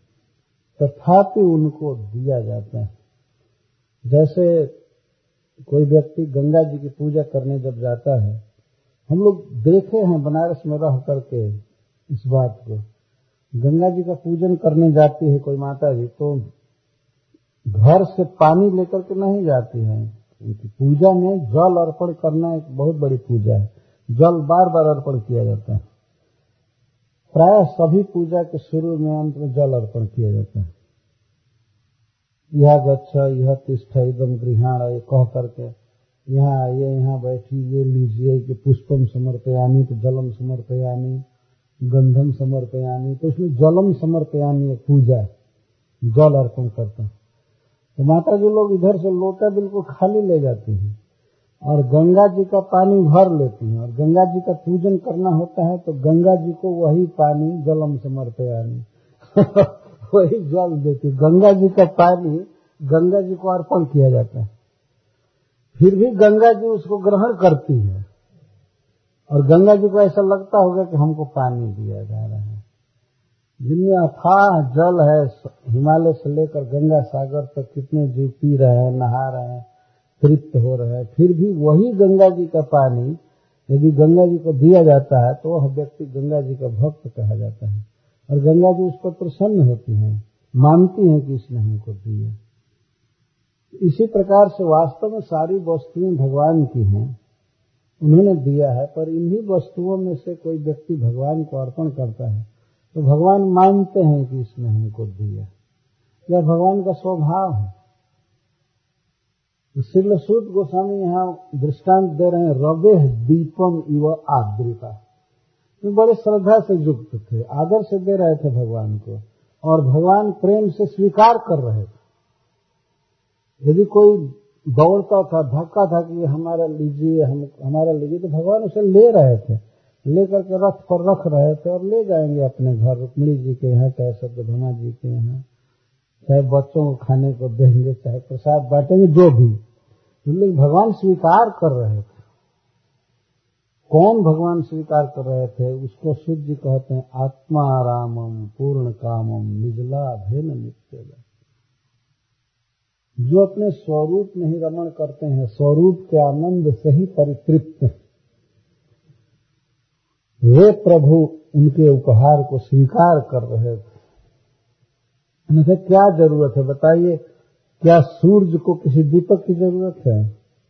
तथापि उनको दिया जाता है। जैसे कोई व्यक्ति गंगा जी की पूजा करने जब जाता है, हम लोग देखे हैं बनारस में रह करके इस बात को, गंगा जी का पूजन करने जाती है कोई माता जी तो घर से पानी लेकर के नहीं जाती है। उनकी पूजा में जल अर्पण करना एक बहुत बड़ी पूजा है, जल बार बार अर्पण किया जाता है। प्राय सभी पूजा के शुरू में अंत में जल अर्पण किया जाता है। यह गच्छ यह तिष्ठ इदम गृहाण, ये कह करके यहाँ आइए, यहाँ बैठी, ये लीजिए कि पुष्पम समर्पयामी, तो जलम समर्पयामी, गंधम समर्पयामी, तो उसमें जलम समर्पयामी पूजा, जल अर्पण करता है। तो माता जी लोग इधर से लोटा बिल्कुल खाली ले जाती हैं और गंगा जी का पानी भर लेती हैं, और गंगा जी का पूजन करना होता है तो गंगा जी को वही पानी जलम समर्पयामी वही जल देती। गंगा जी का पानी गंगा जी को अर्पण किया जाता है, फिर भी गंगा जी उसको ग्रहण करती है, और गंगा जी को ऐसा लगता होगा कि हमको पानी दिया जा रहा है। जिनमें अथाह जल है, हिमालय से लेकर गंगा सागर तक कितने जीव पी रहे हैं, नहा रहे हैं, तृप्त हो रहे हैं, फिर भी वही गंगा जी का पानी यदि गंगा जी को दिया जाता है तो वह व्यक्ति गंगा जी का भक्त कहा जाता है, और गंगा जी उस पर प्रसन्न होती हैं, मानती हैं कि इसने हमको दिया। इसी प्रकार से वास्तव में सारी वस्तुएं भगवान की हैं, उन्होंने दिया है, पर इन्हीं वस्तुओं में से कोई व्यक्ति भगवान को अर्पण करता है तो भगवान मानते हैं कि इसने हमको दिया, यह भगवान का स्वभाव है। श्रील सूत गोस्वामी यहाँ दृष्टांत दे रहे हैं, रवे दीपम इव आद्रिता। बड़े श्रद्धा से युक्त थे, आदर से दे रहे थे भगवान को, और भगवान प्रेम से स्वीकार कर रहे थे। यदि कोई दौड़ता था, धक्का था कि हमारा लीजिए, हमारा लीजिए, तो भगवान उसे ले रहे थे, लेकर के रथ पर रख रहे थे और ले जाएंगे अपने घर, रुक्मिणी जी के यहाँ, चाहे सत्यभामा जी के यहाँ, चाहे बच्चों को खाने को देंगे, चाहे प्रसाद बांटेंगे, जो भी। लेकिन भगवान स्वीकार कर रहे थे। कौन भगवान स्वीकार कर रहे थे? उसको सूत जी कहते हैं आत्मारामम पूर्ण कामम निजलाभेन नित्यम। जो अपने स्वरूप में ही रमण करते हैं, स्वरूप के आनंद से ही परितृप्त, वे प्रभु उनके उपहार को स्वीकार कर रहे थे। उनसे क्या जरूरत है बताइए? क्या सूर्य को किसी दीपक की जरूरत है?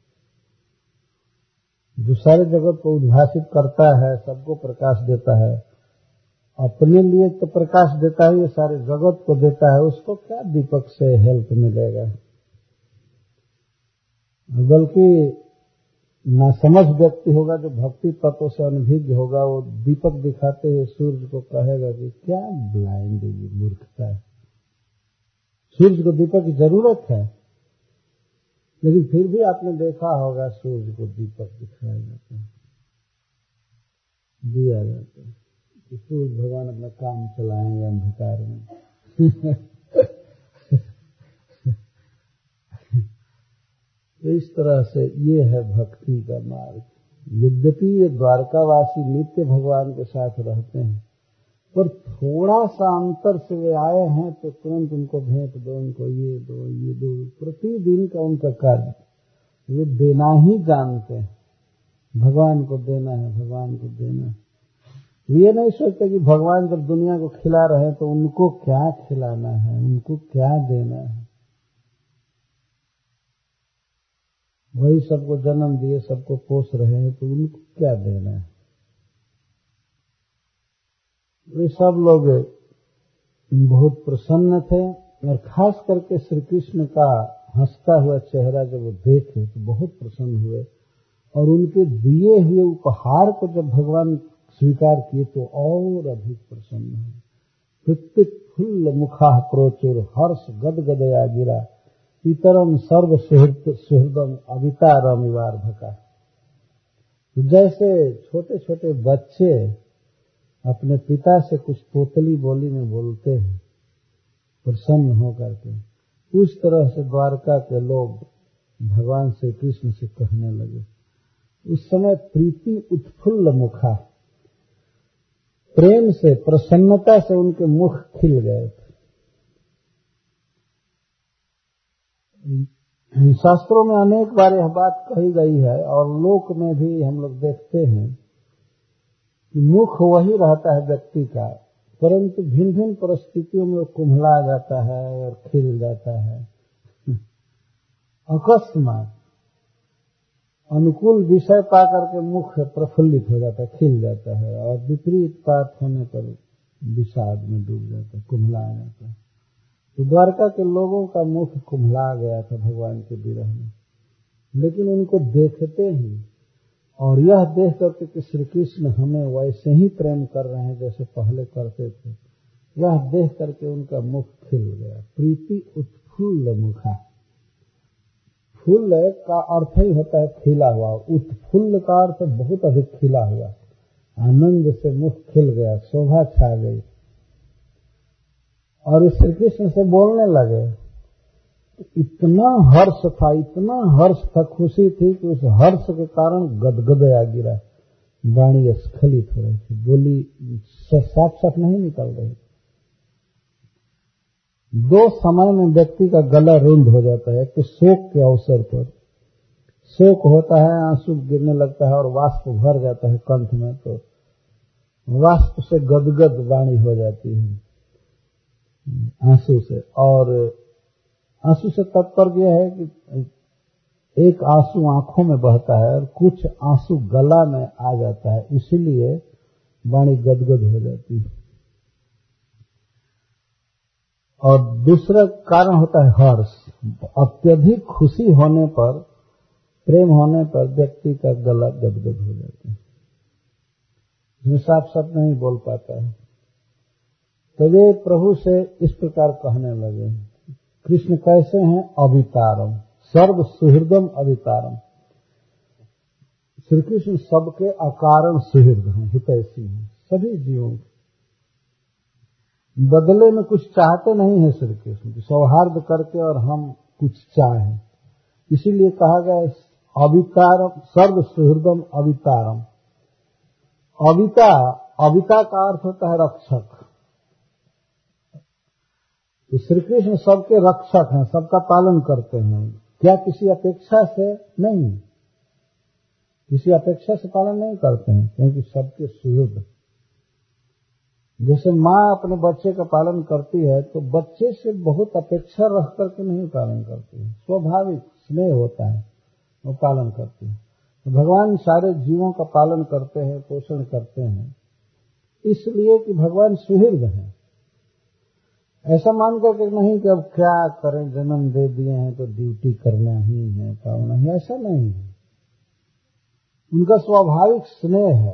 जो सारे जगत को उद्भासित करता है, सबको प्रकाश देता है, अपने लिए तो प्रकाश देता है, ये सारे जगत को देता है, उसको क्या दीपक से हेल्प मिलेगा? बल्कि नासमझ व्यक्ति होगा जो भक्ति तत्व से अनभिज्ञ होगा, वो दीपक दिखाते हुए सूर्य को कहेगा कि क्या ब्लाइंड, ये मूर्खता है। सूर्य को दीपक की जरूरत है, लेकिन फिर भी आपने देखा होगा सूर्य को दीपक दिखाया जाता है, दिया जाता है कि सूर्य भगवान अपना काम चलाएंगे अंधकार में। तो इस तरह से ये है भक्ति का मार्ग। यद्यपि ये द्वारकावासी नित्य भगवान के साथ रहते हैं, पर थोड़ा सा अंतर से वे आए हैं तो तुरंत उनको भेंट दो, उनको ये दो ये दो, प्रतिदिन का उनका कार्य वे देना ही जानते हैं। भगवान को देना है, भगवान को देना है। ये नहीं सोचते कि भगवान जब दुनिया को खिला रहे हैं तो उनको क्या खिलाना है, उनको क्या देना है। वही सबको जन्म दिए, सबको पोस रहे हैं, तो उनको क्या देना है। वे सब लोग बहुत प्रसन्न थे और खास करके श्री कृष्ण का हंसता हुआ चेहरा जब वो देखे तो बहुत प्रसन्न हुए और उनके दिए हुए उपहार को जब भगवान स्वीकार किए तो और अधिक प्रसन्न हुए। प्रत्युत्फुल्ल मुखा प्रोचुर हर्ष गदगदया गिरा पितरम सर्व सुहृदम अवितारम इवार्भका। जैसे छोटे छोटे बच्चे अपने पिता से कुछ तोतली बोली में बोलते हैं प्रसन्न होकर के, उस तरह से द्वारका के लोग भगवान श्री कृष्ण से कहने लगे। उस समय प्रीति उत्फुल्ल मुखा, प्रेम से प्रसन्नता से उनके मुख खिल गए थे। शास्त्रों में अनेक बार यह बात कही गई है और लोक में भी हम लोग देखते हैं कि मुख वही रहता है व्यक्ति का, परंतु भिन्न भिन्न परिस्थितियों में वो कुम्हला जाता है और खिल जाता है। अकस्मात अनुकूल विषय पा करके मुख प्रफुल्लित हो जाता है, खिल जाता है, और विपरीत बात होने पर विषाद में डूब जाता है, कुम्हला जाता है। तो द्वारका के लोगों का मुख कुम्हला गया था भगवान के विरह में, लेकिन उनको देखते ही और यह देख करके कि श्री कृष्ण हमें वैसे ही प्रेम कर रहे हैं जैसे पहले करते थे, यह देख करके उनका मुख खिल गया। प्रीति उत्फुल्ल मुखा, फूल का अर्थ ही होता है खिला हुआ, उत्फुल्ल का अर्थ बहुत अधिक खिला हुआ। आनंद से मुख खिल गया, शोभा छा गई और श्री कृष्ण से बोलने लगे। इतना हर्ष था, इतना हर्ष था, खुशी थी कि उस हर्ष के कारण गदगदया गिरा, वाणी स्खलित हो रही थी, बोली साफ साफ नहीं निकल रही। दो समय में व्यक्ति का गला रुंध हो जाता है। तो शोक के अवसर पर शोक होता है, आंसू गिरने लगता है और वाष्प भर जाता है कंठ में, तो वाष्प से गदगद वाणी हो जाती है आंसू से। और आंसू से तात्पर्य यह है कि एक आंसू आंखों में बहता है और कुछ आंसू गला में आ जाता है, इसीलिए वाणी गदगद हो जाती है। और दूसरा कारण होता है हर्ष। अत्यधिक खुशी होने पर, प्रेम होने पर व्यक्ति का गला गदगद हो जाता है, जिसमें साफ साफ नहीं बोल पाता है। तो वे प्रभु से इस प्रकार कहने लगे। कृष्ण कैसे हैं? अवितारम, सर्व सुहृदम अवितारम। श्री कृष्ण सबके अकारण सुहृद हैं, हितैषी हैं, सभी जीवों के। बदले में कुछ चाहते नहीं है श्री कृष्ण की, सौहार्द करके और हम कुछ चाहें, इसीलिए कहा गया अवितारम, सर्व सुहृदम अवितारम। अविता का अर्थ होता है रक्षक। तो श्री कृष्ण सबके रक्षक हैं, सबका पालन करते हैं। क्या किसी अपेक्षा से? नहीं, किसी अपेक्षा से पालन नहीं करते हैं, क्योंकि सबके सुहृद। जैसे माँ अपने बच्चे का पालन करती है तो बच्चे से बहुत अपेक्षा रख करके नहीं पालन करती है, स्वाभाविक स्नेह होता है, वो पालन करती है। तो भगवान सारे जीवों का पालन करते हैं, पोषण करते हैं, इसलिए कि भगवान सुहृद हैं। ऐसा मान करके नहीं कि अब क्या करें, जन्म दे दिए हैं तो ड्यूटी करना ही है, पालना ही, ऐसा नहीं है। उनका स्वाभाविक स्नेह है।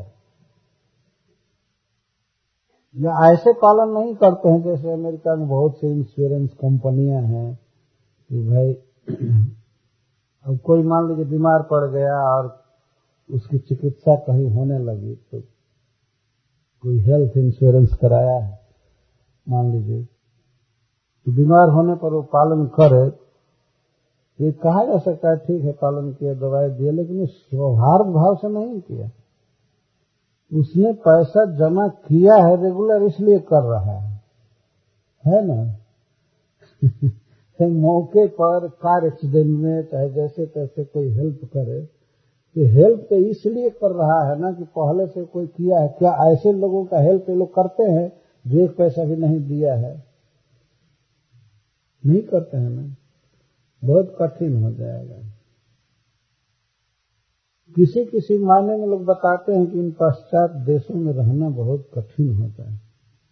या ऐसे पालन नहीं करते हैं जैसे अमेरिका में बहुत सी इंश्योरेंस कंपनियां हैं कि भाई अब कोई मान लीजिए बीमार पड़ गया और उसकी चिकित्सा कहीं होने लगी, तो कोई हेल्थ इंश्योरेंस कराया है मान लीजिए, तो बीमार होने पर वो पालन करे ये कहा जा सकता है ठीक है पालन किया, दवाई दिया, लेकिन ये स्वाभाविक भाव से नहीं किया। उसने पैसा जमा किया है रेगुलर, इसलिए कर रहा है ना। मौके पर कार एक्सीडेंट में चाहे जैसे तैसे कोई हेल्प करे, तो हेल्प तो इसलिए कर रहा है ना कि पहले से कोई किया है। क्या ऐसे लोगों का हेल्प ये लोग करते हैं जो एक पैसा भी नहीं दिया है? नहीं करते हैं ना, बहुत कठिन हो जाएगा। किसी किसी मायने में लोग बताते हैं कि इन पश्चात देशों में रहना बहुत कठिन होता है।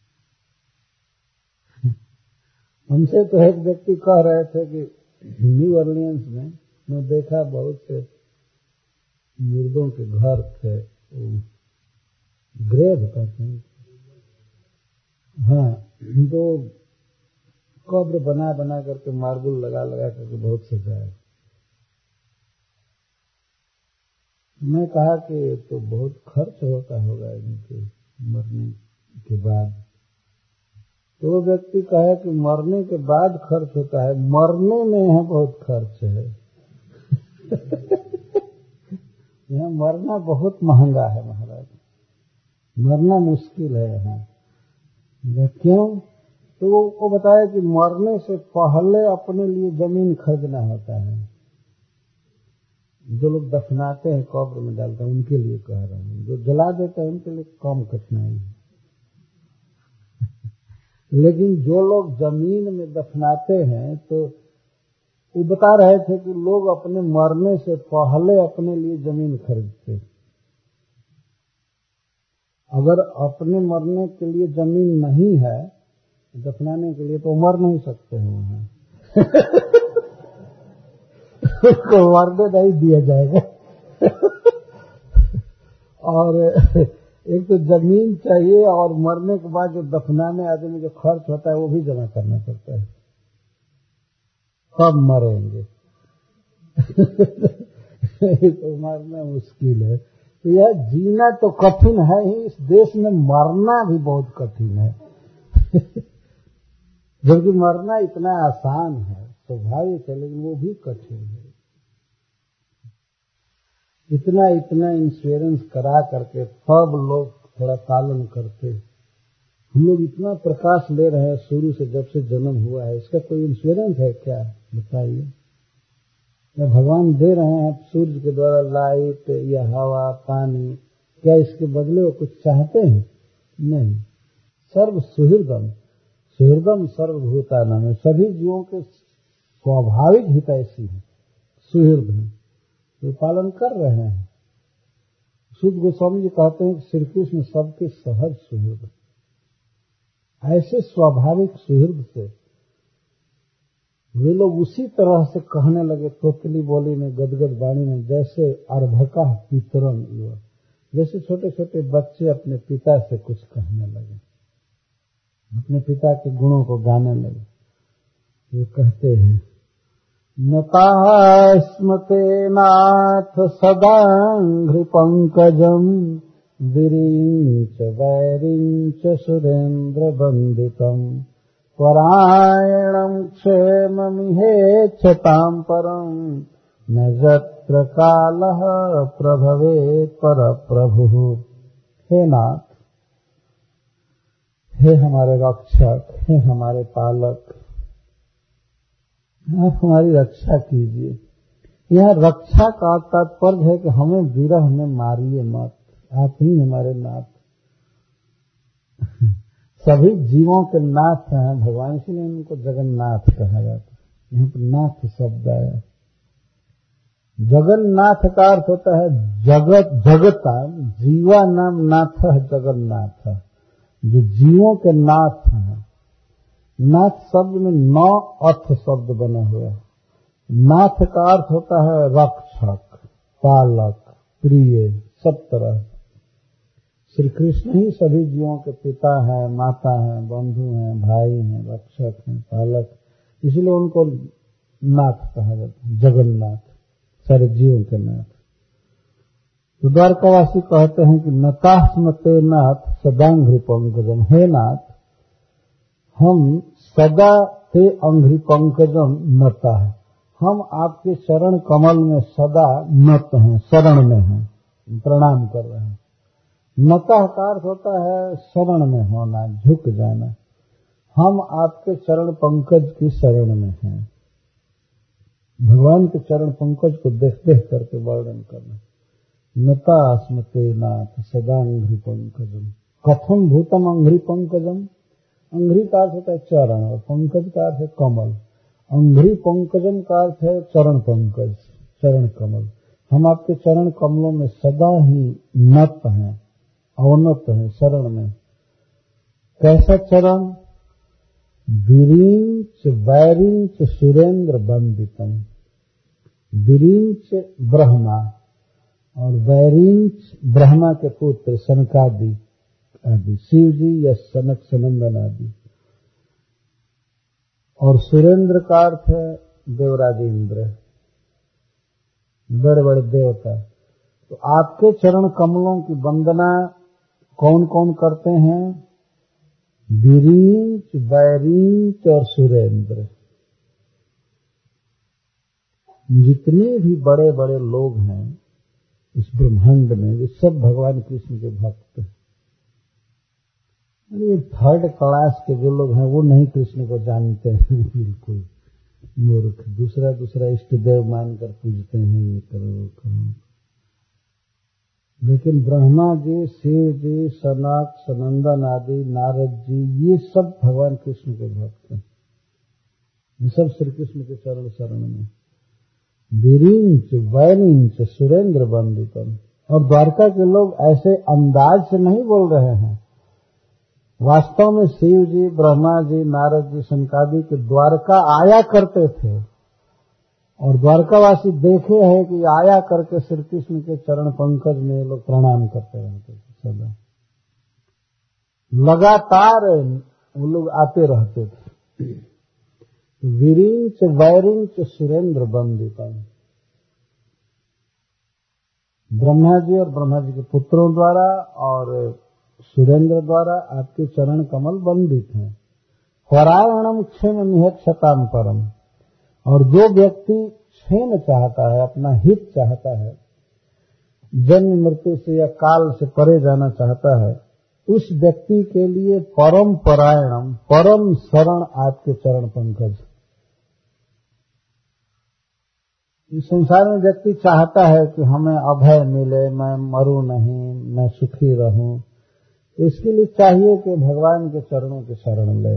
हमसे तो एक व्यक्ति कह रहे थे कि न्यू ऑरलियंस में मैं देखा बहुत से मुर्दों के घर थे, ग्रेव कहते हैं, हाँ, तो कब्र बना बना करके मार्बल लगा लगा करके बहुत सजाया। मैं कहा कि तो बहुत खर्च होता होगा इनके मरने के बाद। तो वो व्यक्ति कहे कि मरने के बाद खर्च होता है, मरने में यहाँ बहुत खर्च है। यहाँ मरना बहुत महंगा है महाराज, मरना मुश्किल है यहाँ। क्यों? तो वो बताया कि मरने से पहले अपने लिए जमीन खरीदना होता है। जो लोग दफनाते हैं कब्र में डालते हैं उनके लिए कह रहा हूँ, जो जला देते हैं उनके लिए कम कठिनाई है। लेकिन जो लोग जमीन में दफनाते हैं तो वो बता रहे थे कि लोग अपने मरने से पहले अपने लिए जमीन खरीदते। अगर अपने मरने के लिए जमीन नहीं है दफनाने के लिए तो मर नहीं सकते हैं वहां। उसको मरने नहीं दिया जाएगा। और एक तो जमीन चाहिए और मरने के बाद जो दफनाने आदमी जो खर्च होता है वो भी जमा करना पड़ता है, तब मरेंगे। तो मरना मुश्किल है। तो यह जीना तो कठिन है ही, इस देश में मरना भी बहुत कठिन है। जबकि मरना इतना आसान है, स्वाभाविक है, लेकिन वो भी कठिन है। इतना इतना इंश्योरेंस करा करके सब लोग थोड़ा पालन करते। हम लोग इतना प्रकाश ले रहे हैं शुरू से, जब से जन्म हुआ है, इसका कोई इंश्योरेंस है क्या? बताइए। या भगवान दे रहे हैं सूर्य के द्वारा लाइट या हवा पानी, क्या इसके बदले वो कुछ चाहते हैं? नहीं। सर्व सुहृदम, सुहृदम सर्वभूतानां में सभी जीवों के स्वाभाविक हितैषी है, सुहृद है, वे पालन कर रहे हैं। शुद्ध गोस्वामी जी कहते हैं कि श्री कृष्ण सबके सहज सुहृद, ऐसे स्वाभाविक सुहृद से वे लोग उसी तरह से कहने लगे तोतली बोली में, गदगद वाणी में, जैसे अर्भका पितरम युवा, जैसे छोटे छोटे बच्चे अपने पिता से कुछ कहने लगे, अपने पिता के गुणों को गाने लगे। वे कहते हैं नताः स्मते नाथ सदांघ्रि पंकजम वीरिंच वैरिंच सुरेंद्र वंदितम परायणं क्षेममिहेच्छतां परं न यत्र कालः प्रभवेत् परप्रभुः। हे नाथ, हे हमारे रक्षक, हे हमारे पालक, आप हमारी रक्षा कीजिए। यह रक्षा का तात्पर्य है कि हमें विरह में मारिए मत, आप ही हमारे नाथ। सभी जीवों के नाथ हैं भगवान, इसलिए उनको जगन्नाथ कहा जाता है। यहाँ पर नाथ शब्द आया। जगन्नाथ का अर्थ होता है जगत, जगता, जीवा नाम नाथ जगन्नाथ, जो जीवों के नाथ हैं। नाथ शब्द में 9 अर्थ शब्द बना हुआ है। नाथ का अर्थ होता है रक्षक, पालक, प्रिय, सब तरह। श्री कृष्ण ही सभी जीवों के पिता हैं, माता हैं, बंधु हैं, भाई हैं, रक्षक हैं, पालक, इसलिए उनको नाथ कहा जाता है, जगन्नाथ, सारे जीवों के नाथ। तो द्वारकावासी कहते हैं कि नताः स्मते नाथ सदांघ्रि पंकजम, हे नाथ, हम सदा ते अंघ्रि पंकजम नता है, हम आपके चरण कमल में सदा नत हैं, शरण में हैं, प्रणाम कर रहे हैं। नतः का अर्थ होता है शरण में होना, झुक जाना। हम आपके चरण पंकज की शरण में हैं। भगवान के चरण पंकज को देख देख करके वर्णन करना। नता स्मते नाथ सदा अंघ्रि पंकजम। कथम भूतम अंघ्रि पंकजम। अंघ्रि का अर्थ होता है चरण और पंकज का अर्थ है कमल। अंघ्रि पंकजम का अर्थ है चरण पंकज, चरण कमल। हम आपके चरण कमलों में सदा ही नत हैं, अवनत हैं, शरण में। कैसा चरण? विरींच वैरिंच सुरेंद्र वंदितम। विरींच ब्रह्मा और वैरिंच ब्रह्मा के पुत्र सनकादि आदि, शिव जी या सनक सनंदन आदि। और सुरेंद्र का अर्थ है देवराज इंद्र, बड़े बड़े देवता। तो आपके चरण कमलों की वंदना कौन कौन करते हैं? विरींच, वैरिंच और सुरेंद्र। जितने भी बड़े बड़े लोग हैं इस ब्रह्मांड में, वे सब भगवान कृष्ण के भक्त हैं। ये थर्ड क्लास के जो लोग हैं वो नहीं कृष्ण को जानते हैं, बिल्कुल मूर्ख। दूसरा दूसरा इष्ट देव मानकर पूजते हैं, ये करो करो। लेकिन ब्रह्मा जी, शिव जी, सनक सनंदन आदि, नारद जी, ये सब भगवान कृष्ण के भक्त हैं। ये सब श्री कृष्ण के चरण शरण में। विरींच वैरिंच सुरेंद्र वंदितम। और द्वारका के लोग ऐसे अंदाज से नहीं बोल रहे हैं। वास्तव में शिव जी, ब्रह्मा जी, नारद जी, सनकादि के द्वारका आया करते थे और द्वारकावासी देखे हैं कि आया करके श्री कृष्ण के चरण पंकज में लोग प्रणाम करते रहते थे सदा। लगातार वो लोग आते रहते थे। विरींच वैरिंच सुरेंद्र वंदितम। ब्रह्मा जी और ब्रह्मा जी के पुत्रों द्वारा और सुरेंद्र द्वारा आपके चरण कमल वंदित हैं। परायणम क्षेम निहक्षताम परम। और जो व्यक्ति क्षेम चाहता है, अपना हित चाहता है, जन्म मृत्यु से या काल से परे जाना चाहता है, उस व्यक्ति के लिए परम परायणम, परम शरण आपके चरण पंकज। इस संसार में व्यक्ति चाहता है कि हमें अभय मिले, मैं मरूं नहीं, मैं सुखी रहूं। इसके लिए चाहिए कि भगवान के चरणों की शरण ले।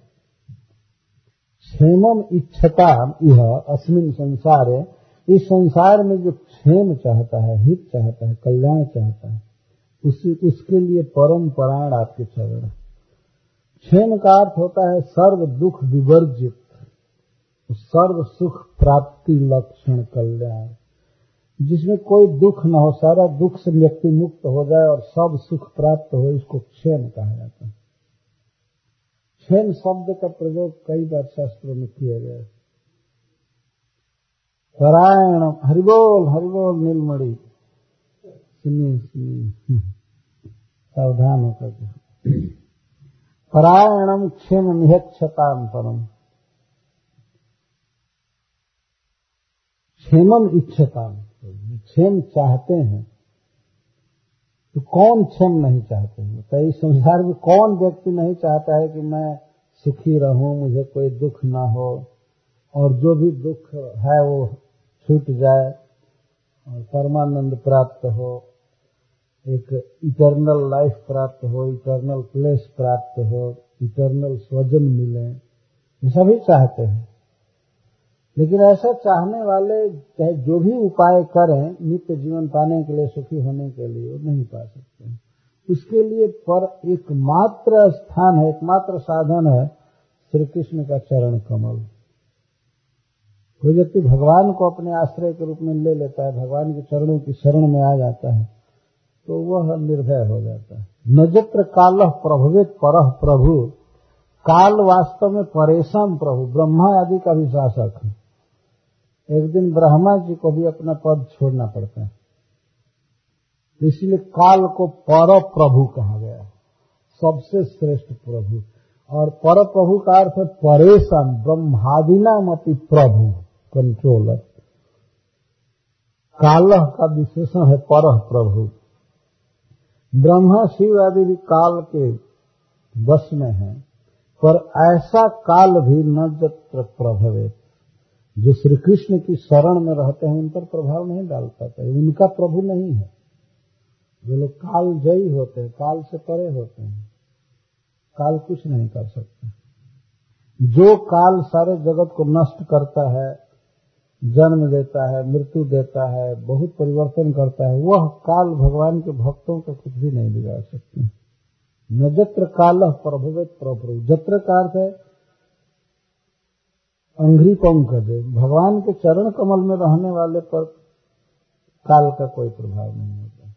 क्षेमम इच्छताम यह अस्मिन संसारे। इस संसार में जो क्षेम चाहता है, हित चाहता है, कल्याण चाहता है, उसके लिए परम परायण आपके चरण। क्षेम का अर्थ होता है सर्व दुख विवर्जित, सर्व सुख प्राप्ति लक्षण कल्याण, जिसमें कोई दुख न हो, सारा दुख से व्यक्ति मुक्त हो जाए और सब सुख प्राप्त हो, इसको क्षेम कहा जाता है। क्षेम शब्द का प्रयोग कई बार शास्त्रों में किया गया है। परायण, हरिबोल नीलमणि, सुनिए सावधान होकर के। परायणम क्षेम निहक्षताम परम। क्षेमम इच्छताम, क्षेम चाहते हैं तो कौन क्षेम नहीं चाहते हैं? तो इस संसार में कौन व्यक्ति नहीं चाहता है कि मैं सुखी रहूं, मुझे कोई दुख ना हो और जो भी दुख है वो छूट जाए और परमानंद प्राप्त हो, एक इटर्नल लाइफ प्राप्त हो, इटर्नल प्लेस प्राप्त हो, इटर्नल स्वजन मिले, ये सभी चाहते हैं। लेकिन ऐसा चाहने वाले चाहे जो भी उपाय करें नित्य जीवन पाने के लिए, सुखी होने के लिए, वो नहीं पा सकते। उसके लिए पर एकमात्र स्थान है, एकमात्र साधन है श्री कृष्ण का चरण कमल। कोई व्यक्ति भगवान को अपने आश्रय के रूप में ले लेता है, भगवान के चरणों की शरण में आ जाता है, तो वह निर्भय हो जाता है। नजत्र कालः प्रभवेत परः प्रभु। काल वास्तव में परेशान प्रभु, ब्रह्मा आदि का भी शासक है। एक दिन ब्रह्मा जी को भी अपना पद छोड़ना पड़ता है, इसलिए काल को पर प्रभु कहा गया, सबसे श्रेष्ठ प्रभु। और पर प्रभु का अर्थ है परेशान, ब्रह्मादिनाम अपि प्रभु, कंट्रोलर। कालह का विशेषण है परह प्रभु। ब्रह्मा शिव आदि भी काल के वश में है, पर ऐसा काल भी न जत्र प्रभवे। जो श्री कृष्ण की शरण में रहते हैं उन पर प्रभाव नहीं डाल पाता है, उनका प्रभु नहीं है। जो लोग काल जयी होते हैं, काल से परे होते हैं, काल कुछ नहीं कर सकते। जो काल सारे जगत को नष्ट करता है, जन्म देता है, मृत्यु देता है, बहुत परिवर्तन करता है, वह काल भगवान के भक्तों का कुछ भी नहीं बिगाड़ सकते। न जत्र कालः प्रभवेत् प्रभु। जत्र का अर्थ है अंघ्रि पंकजे, भगवान के चरण कमल में रहने वाले पर काल का कोई प्रभाव नहीं होता।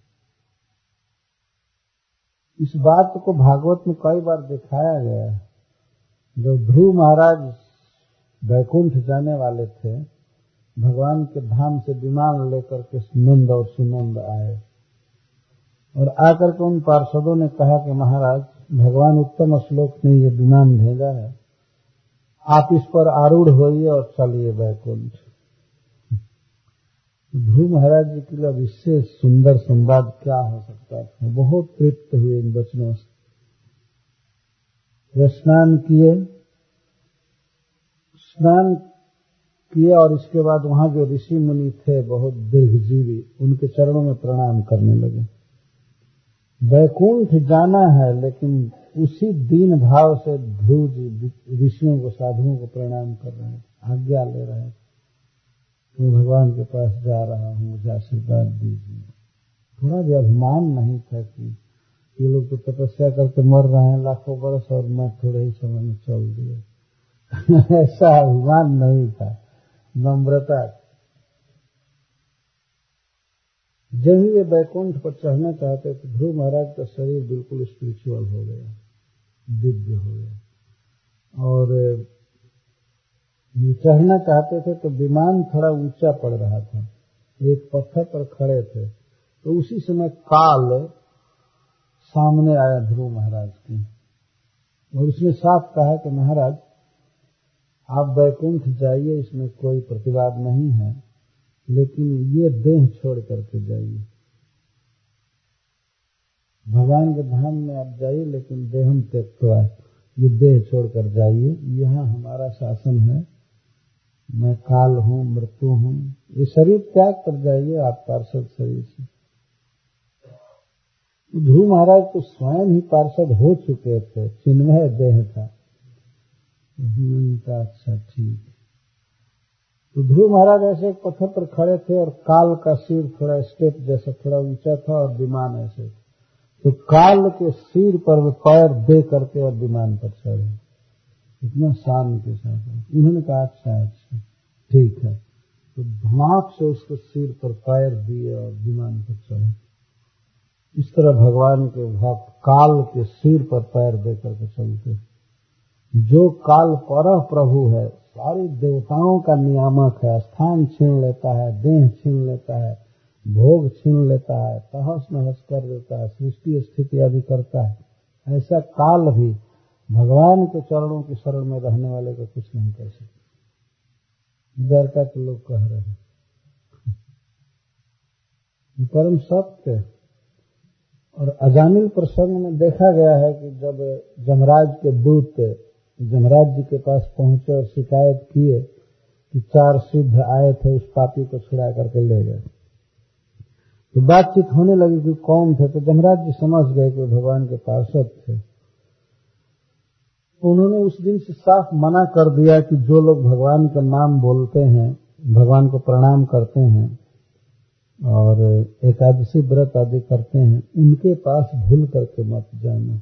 इस बात को भागवत में कई बार दिखाया गया है। जब ध्रुव महाराज वैकुंठ जाने वाले थे, भगवान के धाम से विमान लेकर के नंद और सुनंद आए और आकर के उन पार्षदों ने कहा कि महाराज, भगवान उत्तम श्लोक ने ये विमान भेजा है, आप इस पर आरूढ़ होइए और चलिए वैकुंठ। ध्रुव महाराज जी के लिए अब इससे सुंदर संवाद क्या हो सकता था। बहुत तृप्त हुए इन वचनों से। वे स्नान किए और इसके बाद वहां जो ऋषि मुनि थे बहुत दीर्घजीवी, उनके चरणों में प्रणाम करने लगे। वैकुंठ जाना है, लेकिन उसी दीन भाव से ध्रुव जी ऋषियों को, साधुओं को प्रणाम कर रहे हैं, आज्ञा ले रहे हैं। मैं भगवान के पास जा रहा हूँ, मुझे आशीर्वाद दीजिए। थोड़ा भी अभिमान नहीं था कि ये लोग तो तपस्या करके मर रहे हैं लाखों वर्ष और मैं थोड़े ही समय में चल दिए। ऐसा अभिमान नहीं था, नम्रता। जब ही वे वैकुंठ पर चढ़ना चाहते तो ध्रुव महाराज का शरीर बिल्कुल स्पिरिचुअल हो गया, दिव्य हो गया। और चढ़ना चाहते थे तो विमान थोड़ा ऊंचा पड़ रहा था, एक पत्थर पर खड़े थे, तो उसी समय काल सामने आया ध्रुव महाराज की और उसने साफ कहा कि महाराज, आप वैकुंठ जाइए, इसमें कोई प्रतिवाद नहीं है, लेकिन ये देह छोड़ करके जाइए। भगवान के धाम में आप जाइए, लेकिन देहम त्यक्त्वा, ये देह छोड़कर जाइए। यहाँ हमारा शासन है, मैं काल हूँ, मृत्यु हूँ, ये शरीर त्याग कर जाइए आप पार्षद शरीर से। ध्रुव महाराज तो स्वयं ही पार्षद हो चुके थे, चिन्मय देह था। अच्छा ठीक। तो ध्रुव महाराज ऐसे एक पत्थर पर खड़े थे और काल का सिर थोड़ा स्टेप जैसा थोड़ा ऊंचा था और विमान ऐसे, तो काल के सिर पर वे पैर दे करके और विमान पर चढ़े, इतना शान के साथ। उन्होंने कहा अच्छा ठीक है, तो धमाक से उसके सिर पर पैर दिए और विमान पर चढ़े। इस तरह भगवान के भक्त काल के सिर पर पैर दे करके चलते। जो काल परह प्रभु है, सारी देवताओं का नियामक है, स्थान छीन लेता है, देह छीन लेता है, भोग छीन लेता है, तहस नहस कर देता है, सृष्टि स्थिति आदि करता है, ऐसा काल भी भगवान के चरणों की शरण में रहने वाले को कुछ नहीं कर सकता। द्वारका के लोग कह रहे हैं परम सत्य। और अजामिल प्रसंग में देखा गया है कि जब जमराज के दूत जमराज जी के पास पहुंचे और शिकायत किए कि 4 सिद्ध आए थे, उस पापी को छुड़ा करके ले गए, तो बातचीत होने लगी कि कौन थे, तो जमराज जी समझ गए कि भगवान के पार्षद थे। उन्होंने उस दिन से साफ मना कर दिया कि जो लोग भगवान का नाम बोलते हैं, भगवान को प्रणाम करते हैं और एकादशी व्रत आदि करते हैं, उनके पास भूल करके मत जाना।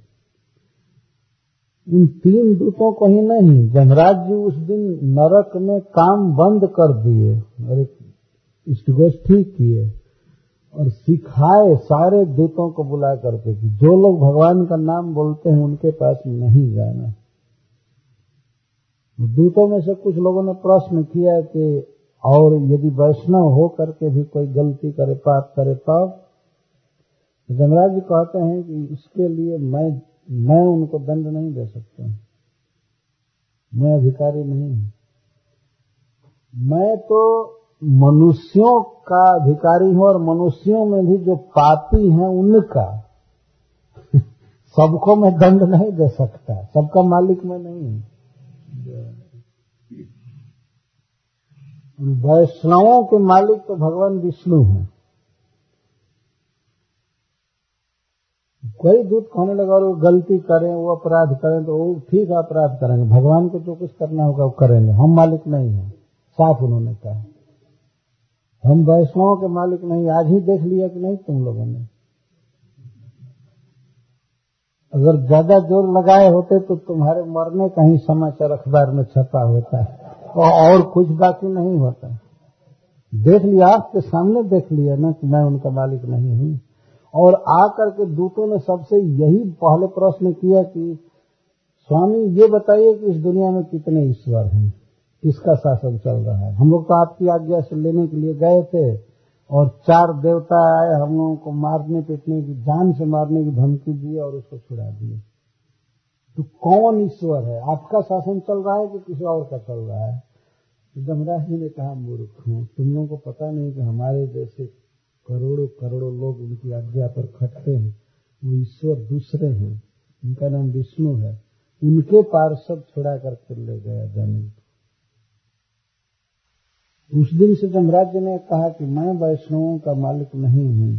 उन 3 दूतों को ही नहीं, जमराज जी उस दिन नरक में काम बंद कर दिए और एक इष्टगोष्ठी किए और सिखाए सारे दूतों को बुला करके कि जो लोग भगवान का नाम बोलते हैं उनके पास नहीं जाना। दूतों में से कुछ लोगों ने प्रश्न किया कि और यदि वैष्णव हो करके भी कोई गलती करे, पाप करे, तब जमराज जी कहते हैं कि इसके लिए मैं उनको दंड नहीं दे सकता, मैं अधिकारी नहीं हूं। मैं तो मनुष्यों का अधिकारी हूं, और मनुष्यों में भी जो पापी हैं उनका। सबको मैं दंड नहीं दे सकता, सबका मालिक मैं नहीं हूं। वैष्णवों के मालिक तो भगवान विष्णु हैं। कोई दूत कहने लगा और वो गलती करें, वो अपराध करें, तो वो ठीक है अपराध करेंगे, भगवान को जो कुछ करना होगा वो करेंगे, हम मालिक नहीं हैं, साफ उन्होंने कहा। हम वैष्णवों के मालिक नहीं। आज ही देख लिया कि नहीं तुम लोगों ने, अगर ज्यादा जोर लगाए होते तो तुम्हारे मरने का ही समाचार अखबार में छपा होता है और कुछ बाकी नहीं होता। देख लिया, आपके सामने देख लिया ना कि मैं उनका मालिक नहीं हूं। और आकर के दूतों ने सबसे यही पहले प्रश्न किया कि स्वामी ये बताइए कि इस दुनिया में कितने ईश्वर हैं, किसका शासन चल रहा है। हम लोग तो आपकी आज्ञा से लेने के लिए गए थे और 4 देवता आए, हम लोगों को मारने पीटने की, जान से मारने की धमकी दी और उसको छुड़ा दिए। तो कौन ईश्वर है? आपका शासन चल रहा है कि किसी और का चल रहा है? धर्मराज जी ने कहा, मूर्ख हूं, तुम लोगों को पता नहीं कि हमारे जैसे करोड़ों करोड़ों लोग उनकी आज्ञा पर खटते हैं, वो ईश्वर दूसरे हैं, उनका नाम विष्णु है, उनके पार्षद छुड़ा करके ले गया जमीन। उस दिन से धर्मराज जी ने कहा कि मैं वैष्णवों का मालिक नहीं हूं।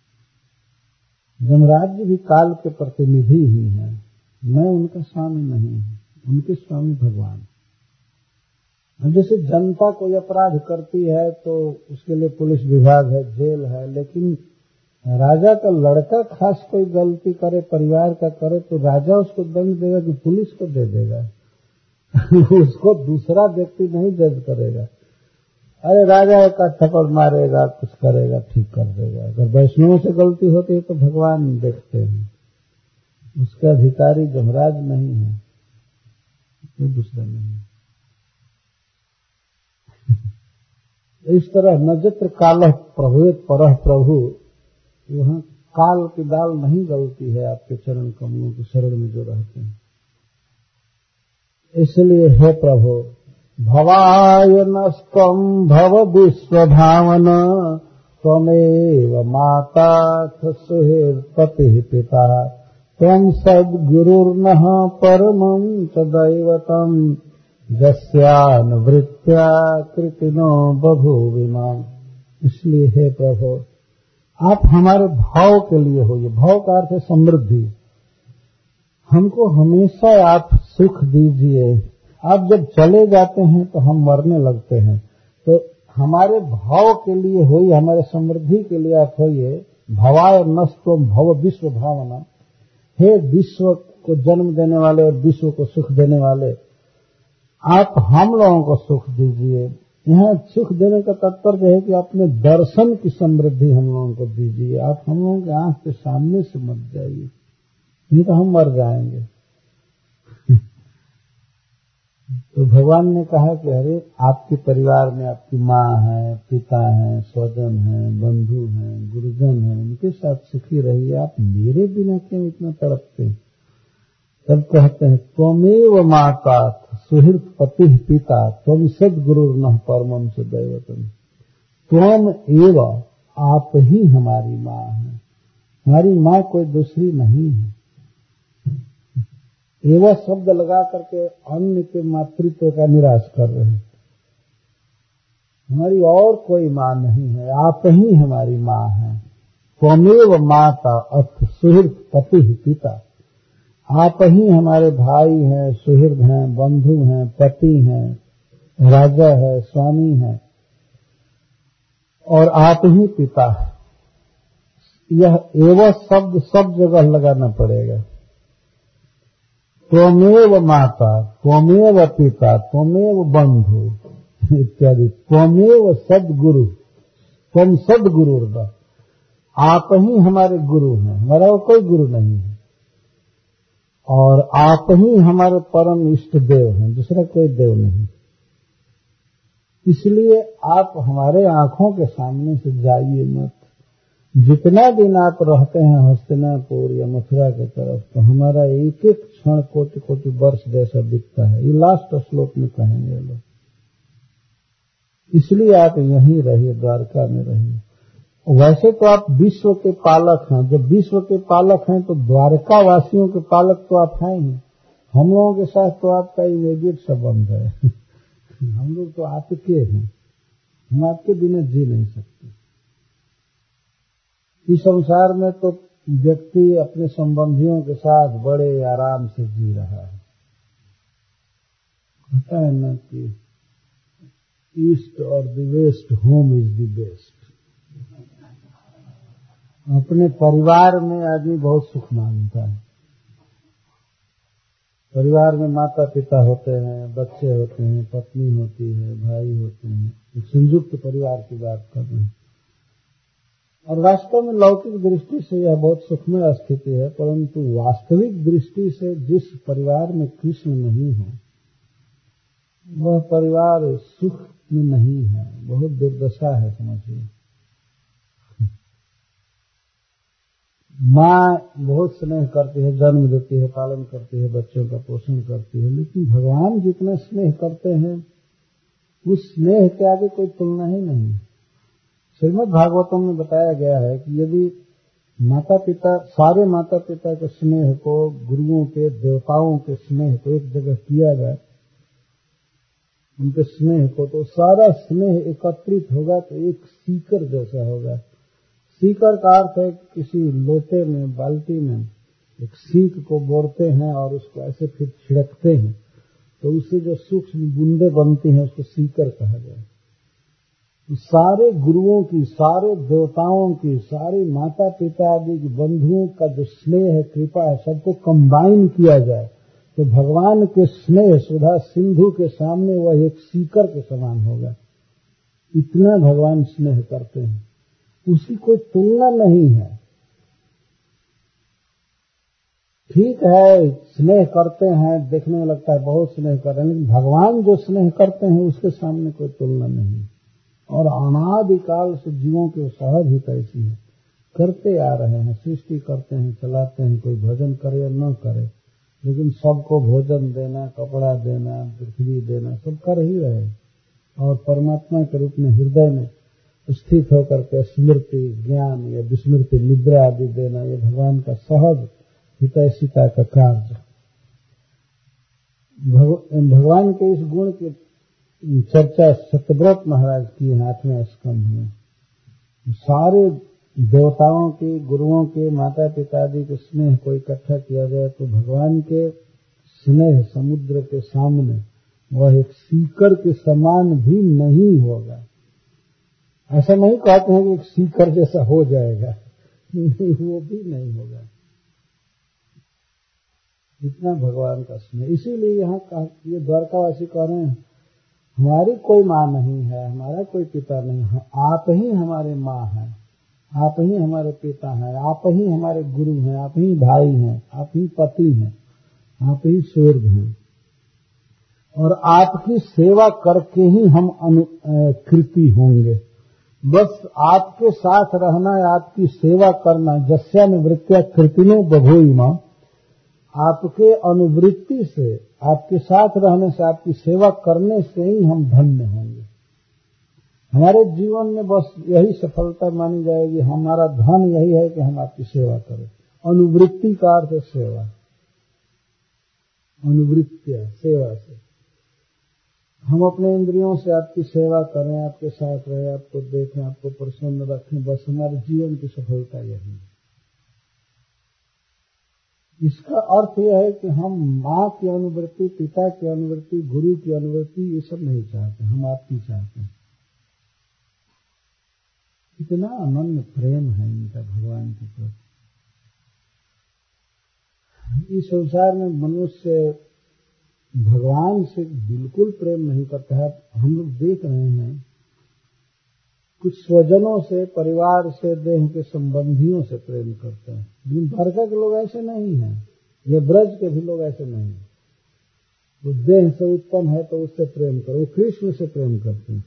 धर्मराज जी भी काल के प्रतिनिधि ही हैं, मैं उनका स्वामी नहीं हूं, उनके स्वामी भगवान। जैसे जनता कोई अपराध करती है तो उसके लिए पुलिस विभाग है, जेल है, लेकिन राजा का लड़का खास कोई गलती करे, परिवार का करे, तो राजा उसको दंड देगा कि पुलिस को दे देगा। उसको दूसरा व्यक्ति नहीं जज करेगा। अरे राजा एक थप्पड़ मारेगा, कुछ करेगा, ठीक कर देगा। अगर वैष्णवों से गलती होती है तो भगवान देखते हैं, उसके अधिकारी जमराज नहीं है, कोई दूसरा नहीं। इस तरह नजत्र काल प्रभुत परह प्रभु, वहां काल की दाल नहीं गलती है आपके चरण कमलों के शरण में जो रहते हैं। इसलिए हे प्रभु, भवाय नस्तम भव विश्वभावन, त्वमेव माता सुहृत्पतिः पिता, त्वं सद्गुरुर्नः परमं च दैवतम्, यस्यानुवृत्त्या कृतिनो बभूविमाम्। इसलिए हे प्रभु, आप हमारे भाव के लिए होइए। भाव का अर्थ है समृद्धि। हमको हमेशा आप सुख दीजिए। आप जब चले जाते हैं तो हम मरने लगते हैं, तो हमारे भाव के लिए होइए, हमारे समृद्धि के लिए आप होइए। भवाय नस्त्वं भव विश्व भावना, हे विश्व को जन्म देने वाले और विश्व को सुख देने वाले, आप हम लोगों को सुख दीजिए। यहाँ सुख देने का तात्पर्य है कि अपने दर्शन की समृद्धि हम लोगों को दीजिए। आप हम लोगों के आंख के सामने से मत जाइए, नहीं तो हम मर जाएंगे। तो भगवान ने कहा कि अरे आपके परिवार में आपकी माँ है, पिता है, स्वजन है, बंधु हैं, गुरुजन हैं, उनके साथ सुखी रहिए, आप मेरे बिना क्यों इतना तड़पते? तब कहते हैं, त्वमेव माता सुहृत्पतिः पिता, त्वं सद्गुरुर्नः परमं च दैवतम्। त्वम एव, आप ही हमारी माँ है, हमारी माँ कोई दूसरी नहीं है। एवं शब्द लगा करके अन्य के मातृत्व का निराश कर रहे हैं। हमारी और कोई माँ नहीं है, आप ही हमारी माँ है। त्वमेव माता अथ सुहृत्पतिः पिता, आप ही हमारे भाई हैं, सुहृद हैं, बंधु हैं, पति हैं, राजा है, स्वामी है, और आप ही पिता है। यह एवं शब्द सब जगह लगाना पड़ेगा। त्वमेव माता, त्वमेव पिता, त्वमेव बंधु इत्यादि, त्वमेव सद्गुरु, त्वं सद्गुरुर्वा, आप ही हमारे गुरु हैं, हमारा कोई गुरु नहीं है। और आप ही हमारे परम इष्ट देव हैं, दूसरा कोई देव नहीं। इसलिए आप हमारे आंखों के सामने से जाइए मत। जितना दिन आप रहते हैं हस्तिनापुर या मथुरा की तरफ, तो हमारा एक एक क्षण कोटि कोटि वर्ष जैसा दिखता है। ये लास्ट श्लोक में कहेंगे लोग। इसलिए आप यहीं रहिए, द्वारका में रहिए। वैसे तो आप विश्व के पालक हैं, जब विश्व के पालक हैं तो द्वारका वासियों के पालक तो आप हैं ही। हम लोगों के साथ तो आपका इमीडिएट संबंध है। हम लोग तो आपके हैं, हम आपके बिना जी नहीं सकते। इस संसार में तो व्यक्ति अपने संबंधियों के साथ बड़े आराम से जी रहा है। कहता है ना कि ईस्ट और the west, home is the best. अपने परिवार में आदमी बहुत सुख मानता है। परिवार में माता पिता होते हैं, बच्चे होते हैं, पत्नी होती है, भाई होते हैं, एक संयुक्त परिवार की बात कर रहे हैं। और वास्तव में लौकिक दृष्टि से यह बहुत सुखमय स्थिति है, परंतु वास्तविक दृष्टि से जिस परिवार में कृष्ण नहीं हो वह परिवार सुख में नहीं है, बहुत दुर्दशा है, समझिए। माँ बहुत स्नेह करती है, जन्म देती है, पालन करती है, बच्चों का पोषण करती है, लेकिन भगवान जितना स्नेह करते हैं उस स्नेह के आगे कोई तुलना ही नहीं। श्रीमद् भागवतम में बताया गया है कि यदि माता पिता, सारे माता पिता के स्नेह को, गुरुओं के, देवताओं के स्नेह को एक जगह किया जाए, उनके स्नेह को, तो सारा स्नेह एकत्रित होगा तो एक सीकर जैसा होगा। सीकर का अर्थ है किसी लोटे में, बाल्टी में एक सीक को बोरते हैं और उसको ऐसे फिर छिड़कते हैं तो उससे जो सूक्ष्म बूंदे बनती हैं उसको सीकर कहा गया। तो सारे गुरुओं की, सारे देवताओं की, सारे माता पिता आदि की, बंधुओं का जो स्नेह है, कृपा है, सबको कंबाइन किया जाए तो भगवान के स्नेह सुधा सिंधु के सामने वह एक सीकर के समान होगा। इतना भगवान स्नेह करते हैं, उसकी कोई तुलना नहीं है। ठीक है, स्नेह करते हैं, देखने में लगता है बहुत स्नेह कर रहे हैं, लेकिन भगवान जो स्नेह करते हैं उसके सामने कोई तुलना नहीं। और अनादिकाल से जीवों की सहज ही ऐसी है, करते आ रहे हैं, सृष्टि करते हैं, चलाते हैं, कोई भजन करे या न करे, लेकिन सबको भोजन देना, कपड़ा देना, पृथ्वी देना, सब कर ही रहे। और परमात्मा के रूप में हृदय में स्थित होकर के स्मृति, ज्ञान या विस्मृति, निद्रा आदि देना, ये भगवान का सहज हितैषिता का कार्य। भगवान के इस गुण की चर्चा सत्यव्रत महाराज की है 8वें स्कंध में। सारे देवताओं के, गुरुओं के, माता पिता आदि के स्नेह को इकट्ठा किया जाए तो भगवान के स्नेह समुद्र के सामने वह एक सीकर के समान भी नहीं होगा। ऐसा नहीं कहते हैं कि एक सीकर जैसा हो जाएगा, नहीं, वो भी नहीं होगा। इतना भगवान का स्नेह। इसीलिए यहाँ ये द्वारकावासी कह रहे हैं हमारी कोई माँ नहीं है, हमारा कोई पिता नहीं है, आप ही हमारे माँ हैं, आप ही हमारे पिता हैं, आप ही हमारे गुरु हैं, आप ही भाई हैं, आप ही पति हैं, आप ही स्वर्ग हैं। और आपकी सेवा करके ही हम कृति होंगे। बस आपके साथ रहना है, आपकी सेवा करना। जस्यानुवृत्त्या कृतिनो बभूयिमा, आपके अनुवृत्ति से, आपके साथ रहने से, आपकी सेवा करने से ही हम धन्य होंगे। हमारे जीवन में बस यही सफलता मानी जाएगी, हमारा धन यही है कि हम आपकी सेवा करें। अनुवृत्ति का अर्थ है सेवा, अनुवृत्तिया, सेवा से हम अपने इंद्रियों से आपकी सेवा करें, आपके साथ रहे, आपको देखें, आपको प्रसन्न रखें, बस हमारे जीवन की सफलता यही है। इसका अर्थ यह है कि हम माँ की अनुवृत्ति, पिता की अनुवृत्ति, गुरु की अनुवृत्ति ये सब नहीं चाहते, हम आपकी चाहते हैं। इतना अनन्य प्रेम है इनका भगवान के प्रति। इस संसार में मनुष्य भगवान से बिल्कुल प्रेम नहीं करता है। हम लोग देख रहे हैं कुछ स्वजनों से, परिवार से, देह के संबंधियों से प्रेम करते हैं, लेकिन द्वारका के लोग ऐसे नहीं हैं, ये ब्रज के भी लोग ऐसे नहीं हैं। वो देह से उत्पन्न है तो उससे प्रेम करो, वो कृष्ण से प्रेम करते हैं।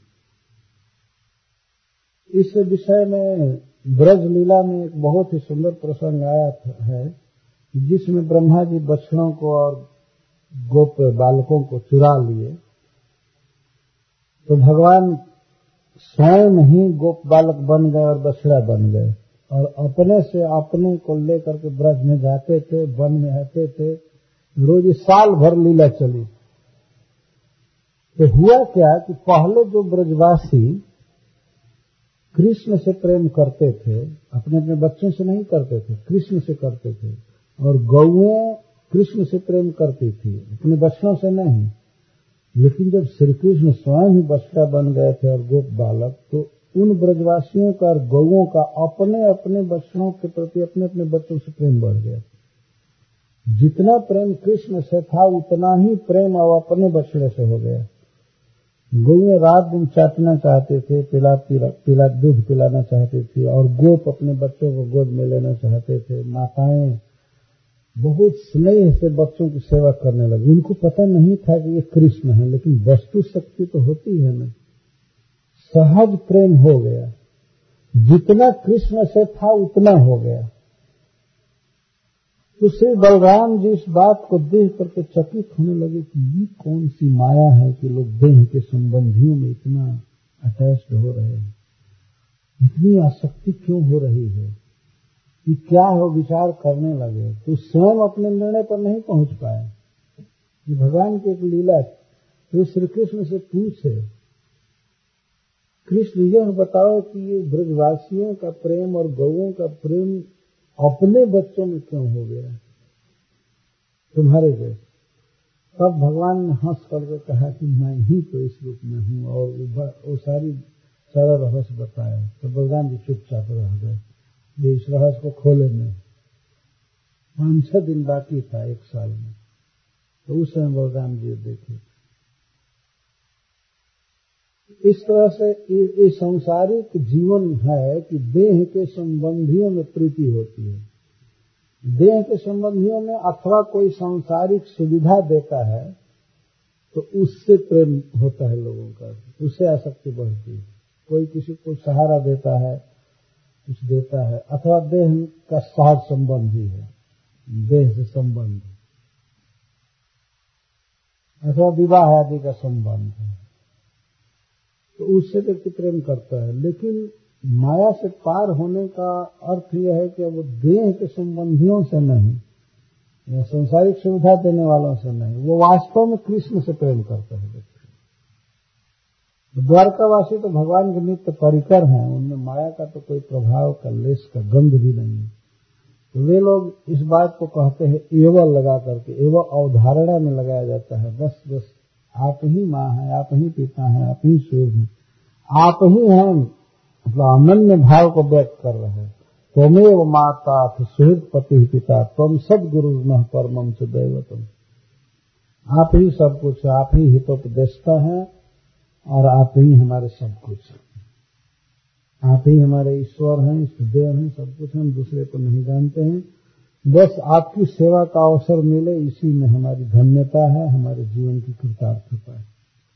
इस विषय में ब्रज लीला में एक बहुत ही सुंदर प्रसंग आया है जिसमें ब्रह्मा जी बछड़ों को और गोप बालकों को चुरा लिए तो भगवान स्वयं ही गोप बालक बन गए और बछड़ा बन गए और अपने से अपने को लेकर के ब्रज में जाते थे, वन में रहते थे, रोज साल भर लीला चली। तो हुआ क्या कि पहले जो ब्रजवासी कृष्ण से प्रेम करते थे, अपने अपने बच्चों से नहीं करते थे, कृष्ण से करते थे, और गौएं कृष्ण से प्रेम करती थी, अपने बच्चों से नहीं। लेकिन जब श्री कृष्ण स्वयं ही बछड़ा बन गए थे और गोप बालक, तो उन ब्रजवासियों का और गौओं का अपने अपने बच्चों के प्रति, अपने अपने बच्चों से प्रेम बढ़ गया। जितना प्रेम कृष्ण से था उतना ही प्रेम अब अपने बछड़े से हो गया। गौएं रात दिन चाटना चाहते थे, पिला दूध पिलाना चाहती थी, और गोप अपने बच्चों को गोद में लेना चाहते थे। माताएं बहुत स्नेह से बच्चों की सेवा करने लगी। उनको पता नहीं था कि ये कृष्ण है, लेकिन वस्तु शक्ति तो होती है ना, सहज प्रेम हो गया। जितना कृष्ण से था उतना हो गया। तो श्री बलराम जी इस बात को देख करके चकित होने लगे कि ये कौन सी माया है कि लोग देह के संबंधियों में इतना अटैच्ड हो रहे हैं, इतनी आसक्ति क्यों हो रही है, कि क्या है, वो विचार करने लगे। तो स्वयं अपने निर्णय पर नहीं पहुंच पाए। भगवान की एक लीला, तो श्री कृष्ण से पूछे, कृष्ण यह बताओ कि ये ब्रजवासियों का प्रेम और गौओं का प्रेम अपने बच्चों में क्यों हो गया तुम्हारे जैसे। तब भगवान ने हंस करके कहा कि मैं ही तो इस रूप में हूँ, और वो सारा रहस्य बताया। तो बलराम जी चुपचाप रह गए, ये इस रहस्य को खोले नहीं। 5-6 दिन बाकी था 1 साल में, तो उस समय बलराम जी देखे। इस तरह से ये सांसारिक जीवन है कि देह के संबंधियों में प्रीति होती है। देह के संबंधियों में अथवा कोई सांसारिक सुविधा देता है तो उससे प्रेम होता है लोगों का, उससे आसक्ति बढ़ती है। कोई किसी को सहारा देता है, कुछ देता है, अथवा देह का सहज संबंध ही है, देह से संबंध, अथवा विवाह आदि का संबंध है, तो उससे व्यक्ति प्रेम करता है। लेकिन माया से पार होने का अर्थ यह है कि वो देह के संबंधियों से नहीं, या संसारिक सुविधा देने वालों से नहीं, वो वास्तव में कृष्ण से प्रेम करता है व्यक्ति। द्वारकावासी तो भगवान के नित्य परिकर हैं, उनमें माया का तो कोई प्रभाव का लेश का गंध भी नहीं है। तो वे लोग इस बात को कहते हैं एवं लगा करके, एवं अवधारणा में लगाया जाता है, बस बस आप ही माँ हैं, आप ही पिता हैं, आप ही सूर्य हैं, आप ही हैं, मतलब अनन्य भाव को व्यक्त कर रहे हैं। त्वमेव माता सुहृद पति पिता त्वम सद्गुरु नः परमं च दैवतम। आप ही सब कुछ, आप ही हितोपदेशता हैं, और आप ही हमारे सब कुछ, आप ही हमारे ईश्वर हैं, इष्टदेव हैं, सब कुछ। हम दूसरे को नहीं जानते हैं, बस आपकी सेवा का अवसर मिले इसी में हमारी धन्यता है, हमारे जीवन की कृतार्थता है।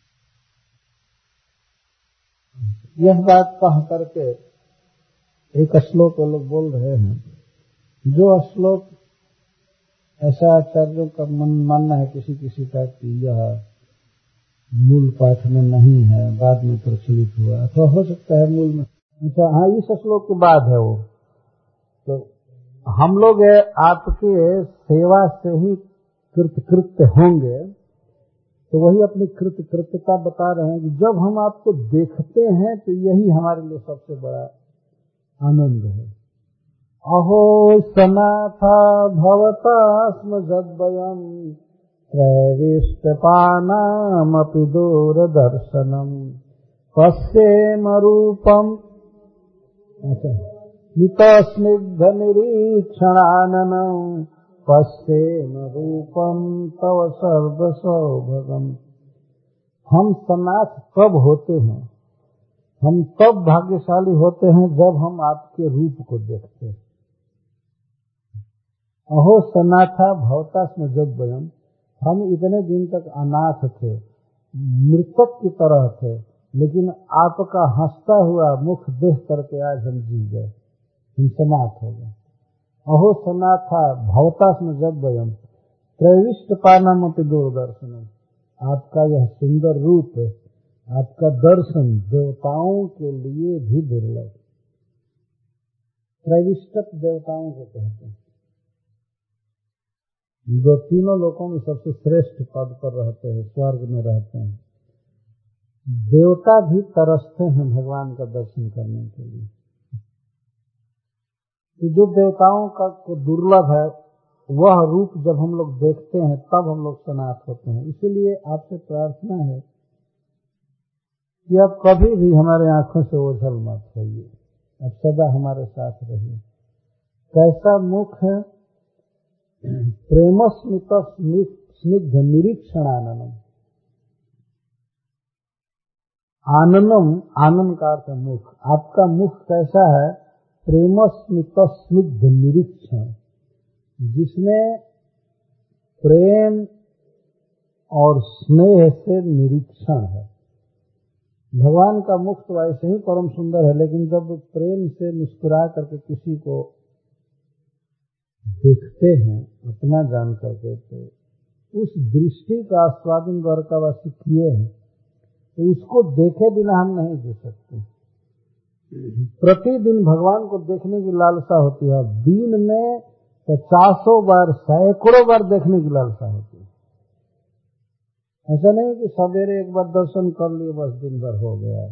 यह बात कह करके एक श्लोक वो लोग बोल रहे हैं, जो श्लोक ऐसा आचार्यों का मानना है किसी किसी का कि यह मूल पाठ में नहीं है, बाद में प्रचलित हुआ, अथवा हो सकता है मूल में। अच्छा हाँ, इस श्लोक के बाद है वो। तो हम लोग आपके सेवा से ही कृतकृत्य होंगे, तो वही अपनी कृतकृत्यता बता रहे हैं कि जब हम आपको देखते हैं तो यही हमारे लिए सबसे बड़ा आनंद है। अहो सनाथा भवता स्म जद्वयम् त्रैविष्टपानामपि दूरदर्शनम् पश्येम रूपम् नितस्निग्ध निरीक्षणाननम् पश्येम रूपम् तव सर्वसौभगम्। हम सनाथ कब होते हैं, हम तब भाग्यशाली होते हैं जब हम आपके रूप को देखते हैं। अहो सनाथा भवता स्म जद्वयम्, हम इतने दिन तक अनाथ थे, मृतक की तरह थे, लेकिन आपका हंसता हुआ मुख देख करके आज हम जी गए, हम सनाथ हो गए। अहो सनाथा भवता स्म जद्वयम् त्रैविष्टपानामपि दूरदर्शनम्, आपका यह सुंदर रूप आपका दर्शन देवताओं के लिए भी दुर्लभ। त्रैविष्टक देवताओं को कहते हैं, जो तीनों लोकों में सबसे श्रेष्ठ पद पर रहते हैं, स्वर्ग में रहते हैं। देवता भी तरसते हैं भगवान का दर्शन करने के लिए। तो जो देवताओं का दुर्लभ है, वह रूप जब हम लोग देखते हैं तब हम लोग सनात होते हैं। इसीलिए आपसे प्रार्थना है कि आप कभी भी हमारे आंखों से ओझल मत होइए, आप सदा हमारे साथ रहिए। कैसा मुख है, प्रेमस्मित स्निग्ध निरीक्षणाननम। आननम, आनंद का अर्थ मुख। आपका मुख कैसा है, प्रेमस्मित स्निग्ध निरीक्षण, जिसमें प्रेम और स्नेह से निरीक्षण है। भगवान का मुख तो ऐसे ही परम सुंदर है, लेकिन जब प्रेम से मुस्कुरा करके किसी को देखते हैं अपना जान करके, तो उस दृष्टि का आस्वादन द्वारकावासी किए हैं, तो उसको देखे बिना हम नहीं जी सकते। प्रतिदिन भगवान को देखने की लालसा होती है, दिन में 50 बार, सैकड़ों बार देखने की लालसा होती है। ऐसा नहीं कि सवेरे एक बार दर्शन कर लिए बस दिन भर हो गया।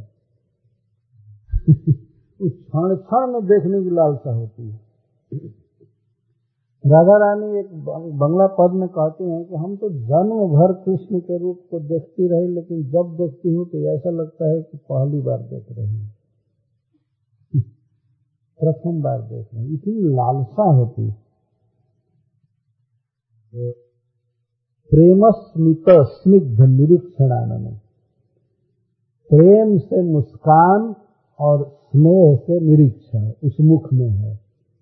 उस क्षण क्षण में देखने की लालसा होती है। राधा रानी एक बंगला पद में कहती हैं कि हम तो जन्म भर कृष्ण के रूप को देखती रही, लेकिन जब देखती हूँ तो ऐसा लगता है कि पहली बार देख रही हूँ, प्रथम बार देख रही हूँ, इतनी लालसा होती है। तो प्रेमस्मित स्निग्ध निरीक्षणानंद, प्रेम से मुस्कान और स्नेह से निरीक्षण उस मुख में है।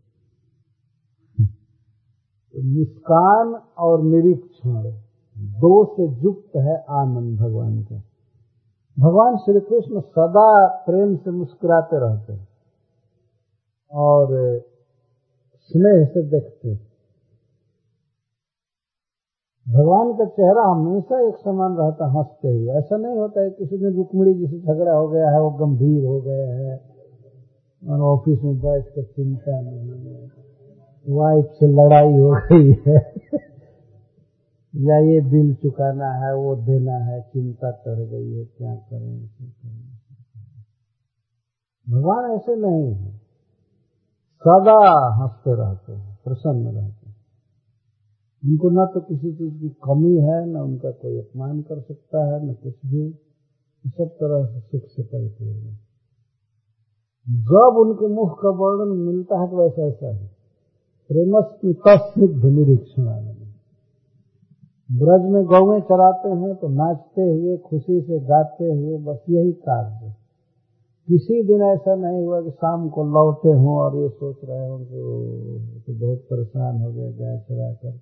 मुस्कान और निरीक्षण दो से युक्त है आनंद भगवान का। भगवान श्री कृष्ण सदा प्रेम से मुस्कुराते रहते हैं और स्नेह से देखते हैं। भगवान का चेहरा हमेशा एक समान रहता, हंसते ही। ऐसा नहीं होता है किसी दिन रुक्मिणी जी से झगड़ा हो गया है, वो गंभीर हो गए हैं और ऑफिस में बैठ कर चिंता नहीं, वाइफ से लड़ाई हो गई है या ये बिल चुकाना है, वो देना है, चिंता कर गई है, क्या करें। भगवान ऐसे नहीं है, सदा हंसते रहते हैं, प्रसन्न रहते हैं। उनको न तो किसी चीज की कमी है, न उनका कोई अपमान कर सकता है, न कुछ भी, सब तरह से सुख से परिपूर्ण है। जब उनके मुख का वर्णन मिलता है तो ऐसा ऐसा है, प्रेमस्मित निरीक्षण। ब्रज में गौएं चराते हैं तो नाचते हुए, खुशी से गाते हुए, बस यही कार्य। किसी दिन ऐसा नहीं हुआ कि शाम को लौटे हों और ये सोच रहे हों कि तो बहुत परेशान हो गए गाय चरा कर।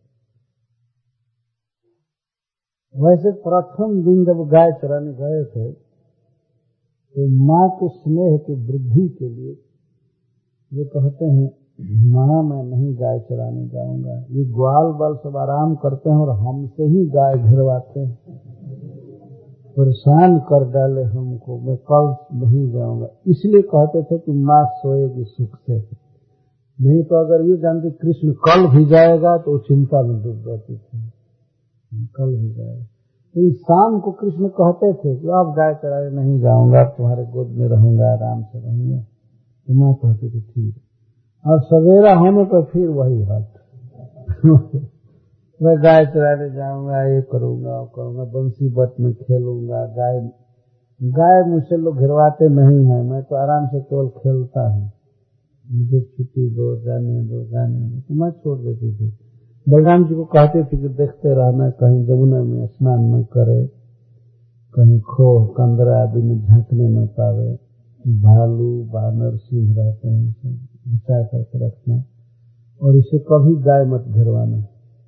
वैसे प्रथम दिन जब गाय चराने गए थे तो माँ के स्नेह की वृद्धि के लिए वे कहते हैं, माँ मैं नहीं गाय चराने जाऊंगा। ये ग्वाल बाल सब आराम करते हैं और हमसे ही गाय घेरवाते हैं, परेशान कर डाले हमको, मैं कल नहीं जाऊंगा। इसलिए कहते थे कि माँ सोएगी सुख से। नहीं तो अगर ये जानते कृष्ण कल भी जाएगा तो चिंता में डूब जाती थी, कल भी जाएगा। तो शाम को कृष्ण कहते थे कि आप गाय चराने नहीं जाऊंगा, तुम्हारे गोद में रहूंगा, आराम से रहूंगा। तो माँ कहती थी ठीक। और सवेरा होने पर फिर वही बात मैं गाय चराने जाऊंगा, ये करूंगा, वो करूंगा, बंसी बट में खेलूंगा। गाय मुझसे लोग घिरवाते नहीं हैं, मैं तो आराम से केवल खेलता हूँ, मुझे छुट्टी दो, जाने दो, जाने दो। तो मैं छोड़ देती थी। बलराम जी को कहते थे कि देखते रहना, कहीं जमुना में स्नान न करे, कहीं खोह कंदरा आदि में झांकने न पावे, भालू बानर सिंह रहते हैं, सब बचा करके रखना, और इसे कभी गाय मत घेरवाना।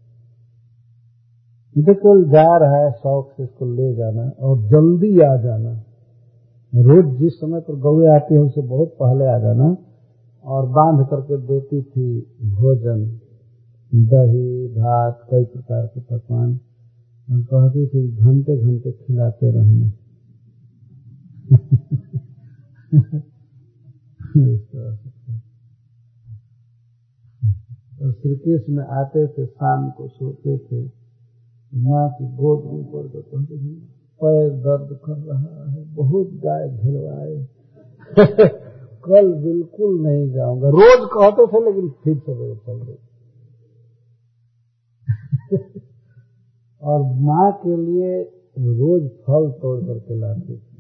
ये केवल जा रहा है शौक से, इसको ले जाना और जल्दी आ जाना। रोज जिस समय पर गौएं आती है उससे बहुत पहले आ जाना और बांध करके देती थी भोजन, दही भात कई प्रकार के पकवान, और कहती थी घंटे घंटे खिलाते रहना। और श्री कृष्ण आते थे, शाम को सोते थे, माँ की गोद में पड़ के कहते थे पैर दर्द कर रहा है, बहुत गाय ढिलवाए कल बिल्कुल नहीं जाऊंगा। रोज कहते थे लेकिन फिर सवेरे चल गए। और माँ के लिए रोज फल तोड़ करके लाते थे।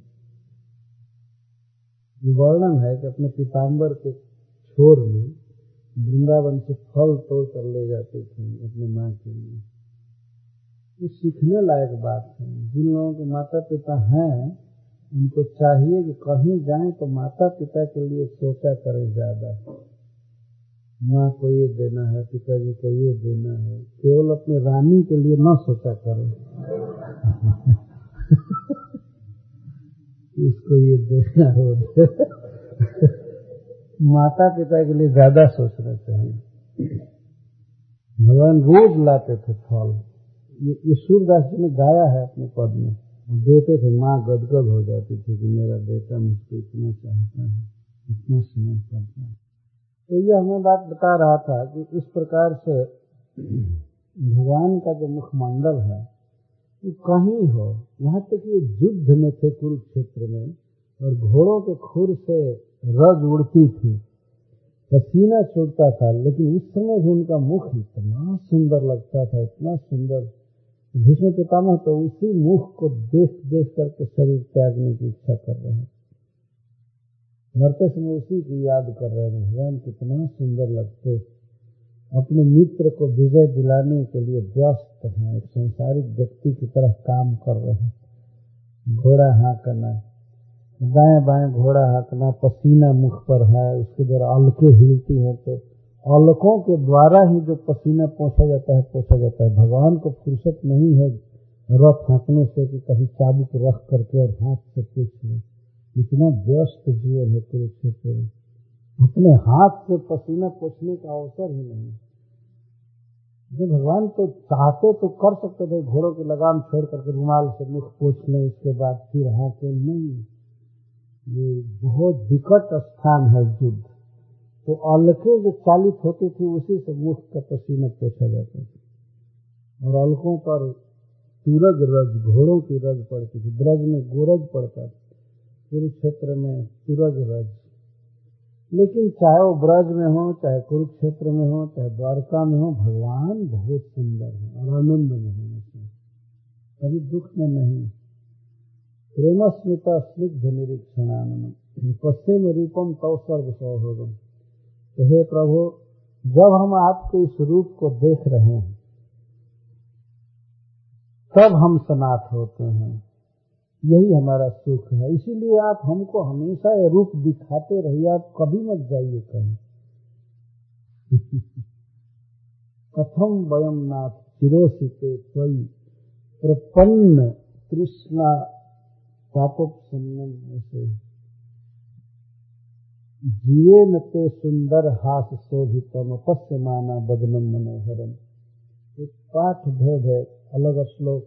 वर्णन है कि अपने पीताम्बर के छोर में वृंदावन से फल तोड़ कर ले जाते थे अपने माँ के लिए। ये सीखने लायक बात है। जिन लोगों के माता पिता हैं उनको चाहिए कि कहीं जाएं तो माता पिता के लिए सोचा करें ज्यादा। माँ को ये देना है, पिताजी को ये देना है, केवल अपनी रानी के लिए न सोचा करें इसको ये देना हो माता पिता के लिए ज्यादा सोचना चाहिए। भगवान रोज लाते थे फल। ये सूरदास जी ने गाया है अपने पद में। देते थे, माँ गदगद हो जाती थी कि मेरा बेटा मुझको इतना चाहता है, इतना स्नेह करता है। तो ये हमें बात बता रहा था कि इस प्रकार से भगवान का जो मुखमंडल है वो कहीं हो, यहाँ तक कि युद्ध में थे कुरुक्षेत्र में और घोड़ों के खुर से रज उड़ती थी, पसीना छूटता था, लेकिन उस समय भी उनका मुख इतना सुंदर लगता था, इतना सुंदर। भीष्म पितामह तो उसी मुख को देख देख करके शरीर त्यागने की इच्छा कर रहे हैं। मरते समय उसी की याद कर रहे हैं। भगवान कितना सुंदर लगते, अपने मित्र को विजय दिलाने के लिए व्यस्त हैं, एक संसारिक व्यक्ति की तरह काम कर रहे हैं। घोड़ा हाँकना, दाएं बाएं घोड़ा हाँकना, पसीना मुख पर है, उसके द्वारा अलकें हिलती हैं तो अलकों के द्वारा ही जो पसीना पोंछा जाता है। भगवान को फुर्सत नहीं है रथ हाँकने से कि कभी चाबुक रख करके और हाथ से पूछ ले। इतना व्यस्त जीवन है कुरुक्षेत्र में, अपने हाथ से पसीना पोंछने का अवसर ही नहीं। जब भगवान तो चाहते तो कर सकते थे, घोड़ों की लगाम छोड़ करके रुमाल से मुख पोंछ लें, इसके बाद फिर हाँके, नहीं। ये बहुत विकट स्थान है युद्ध, तो अलकें जो चालित होती थी उसी से मुख का पसीना पोंछा जाता था। और अलकों पर तुरग रज, घोड़ों की रज पड़ती थी। ब्रज में गोरज पड़ता था, कुरुक्षेत्र में तुरग रज। लेकिन चाहे वो ब्रज में हो, चाहे कुरुक्षेत्र में हो, चाहे द्वारका में हो, भगवान बहुत सुंदर है और आनंद में है, कभी दुख में नहीं। प्रेम स्मिता स्निग्ध निरीक्षणानंद पश्चिम रूपम तव सर्व सौभगम। तो हे प्रभु, जब हम आपके इस रूप को देख रहे हैं तब हम सनाथ होते हैं, यही हमारा सुख है। इसीलिए आप हमको हमेशा ये रूप दिखाते रहिए, आप कभी मत जाइए कहीं। कथम वयम नाथ चिरोसिते त्वयि प्रपन्न कृष्णा पापोपसन्नम। ऐसे जीवे न ते सुंदर हास शोभितम पश्यमाना बदनम मनोहरम। एक पाठ भेद है, अलग श्लोक।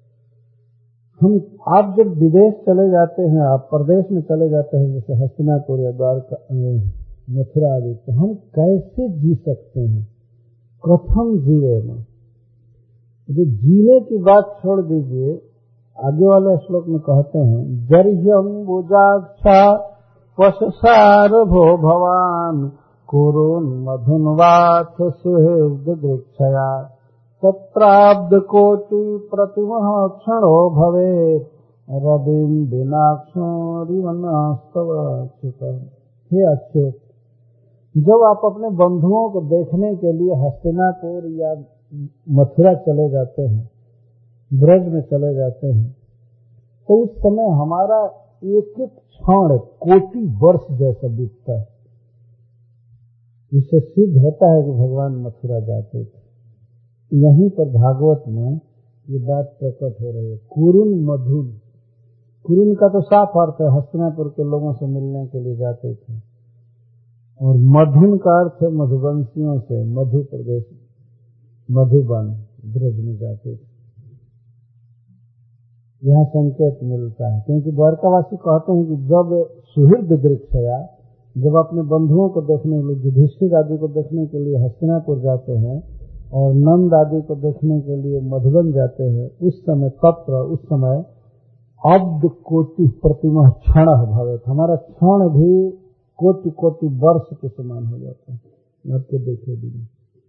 आप जब विदेश चले जाते हैं, आप प्रदेश में चले जाते हैं, जैसे हस्तिनापुर या द्वारका, मथुरा आदि, तो हम कैसे जी सकते हैं? कथम जीवे न, जो जीने की बात छोड़ दीजिए, आगे वाले श्लोक में कहते हैं जर्ह्यम भुजाक्षा पशसार भो भवान कुरुन मधुनवाथ सुहृद दृक्षया तत्राब्द कोटि प्रतिमः क्षणो भवेत् रविं बिनाक्षो रिवनास्तव अच्युत। हे अच्युत, जब आप अपने बंधुओं को देखने के लिए हस्तिनापुर या मथुरा चले जाते हैं, ब्रज में चले जाते हैं, तो उस समय हमारा एक एक क्षण कोटि वर्ष जैसा बीतता है। इससे सिद्ध होता है कि भगवान मथुरा जाते थे। यहीं पर भागवत में ये बात प्रकट हो रही है। कुरुन मधुन, कुरुन का तो साफ अर्थ है हस्तिनापुर के लोगों से मिलने के लिए जाते थे, और मधुन का अर्थ है मधुवंशियों से, मधु प्रदेश, मधुबन, ब्रज में जाते थे। यह संकेत मिलता है, क्योंकि द्वारकावासी कहते हैं कि जब सुहृद दृक्षया, जब अपने बंधुओं को देखने के लिए, युधिष्ठिर आदि को देखने के लिए हस्तिनापुर जाते हैं और नंद आदि को देखने के लिए मधुबन जाते हैं, उस समय अब्द कोटि प्रतिमा क्षण भवेत, हमारा क्षण भी कोटि कोटि वर्ष के समान हो जाता है आपको देखे बिना।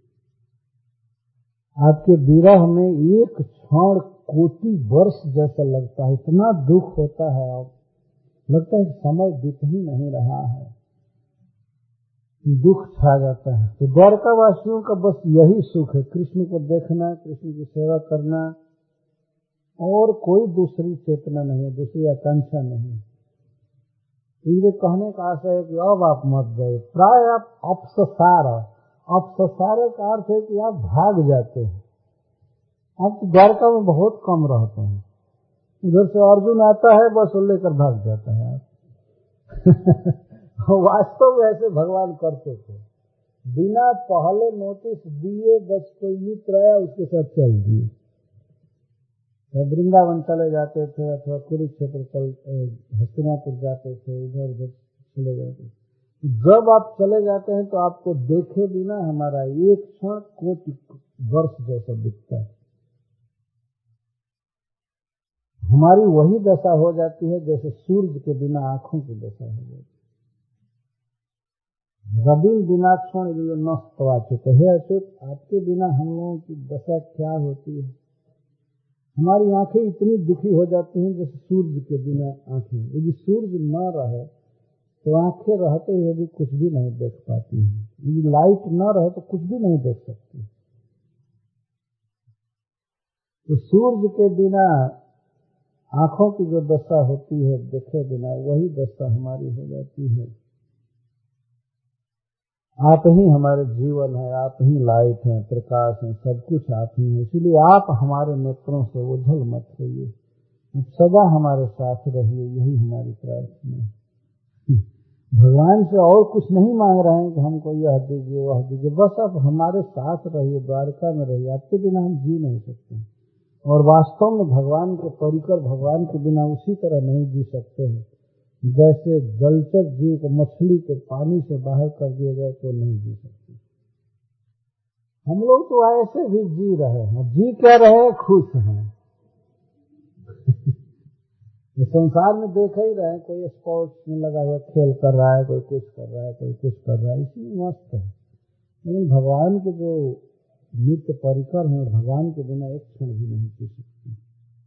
आपके विरह में एक क्षण कोटि वर्ष जैसा लगता है, इतना दुख होता है, अब लगता है समय बीत ही नहीं रहा है, दुख छा जाता है। तो द्वारकावासियों का बस यही सुख है, कृष्ण को देखना, कृष्ण की सेवा करना, और कोई दूसरी चेतना नहीं है, दूसरी आकांक्षा नहीं। ये कहने का आशय है कि अब आप मत जाइए, प्राय आप अपससार का अर्थ है कि आप भाग जाते हैं। आप तो द्वारका में बहुत कम रहते हैं, उधर से अर्जुन आता है बस लेकर भाग जाता है आप वास्तव में ऐसे भगवान करते थे, बिना पहले नोटिस दिए बस कोई मित्र आया उसके साथ चल दिए। वृंदावन चले जाते थे अथवा कुरुक्षेत्र हस्तिनापुर जाते थे, इधर उधर चले जाते थे। जब आप चले जाते हैं तो आपको देखे बिना हमारा एक क्षण कोटि वर्ष जैसा दिखता है। हमारी वही दशा हो जाती है जैसे सूर्य के बिना आंखों की दशा हो जाती है। रविन बिनाक्षण नस्तवाचित है अच्युत, आपके बिना हम लोगों की दशा क्या होती है। हमारी आंखें इतनी दुखी हो जाती हैं जैसे सूर्य के बिना आंखें। यदि सूर्य न रहे तो आंखें रहते हुए भी कुछ भी नहीं देख पाती हैं, यदि लाइट न रहे तो कुछ भी नहीं देख सकती। तो सूर्य के बिना आंखों की जो दशा होती है देखे बिना, वही दशा हमारी हो जाती है। आप ही हमारे जीवन है, आप ही लाइट हैं, प्रकाश हैं, सब कुछ आप ही हैं। इसलिए आप हमारे नेत्रों से ओझल मत होइए, सदा हमारे साथ रहिए, यही हमारी प्रार्थना है। भगवान से और कुछ नहीं मांग रहे हैं कि हमको यह दीजिए वह दीजिए, बस आप हमारे साथ रहिए, द्वारका में रहिए। आपके बिना हम जी नहीं सकते, और वास्तव में भगवान के परिकर भगवान के बिना उसी तरह नहीं जी सकते हैं जैसे जलचर जीव को, मछली को पानी से बाहर कर दिया जाए तो नहीं जी सकते। हम लोग तो ऐसे भी जी रहे हैं, जी क्या रहे हैं, खुश हैं ये संसार में देख ही रहे हैं, कोई स्पोर्ट्स में लगा हुआ खेल कर रहा है, कोई कुछ कर रहा है, कोई कुछ कर रहा है, इसमें मस्त है। लेकिन भगवान के जो नित्य परिकर हैं, भगवान के बिना एक क्षण भी नहीं जी सकते।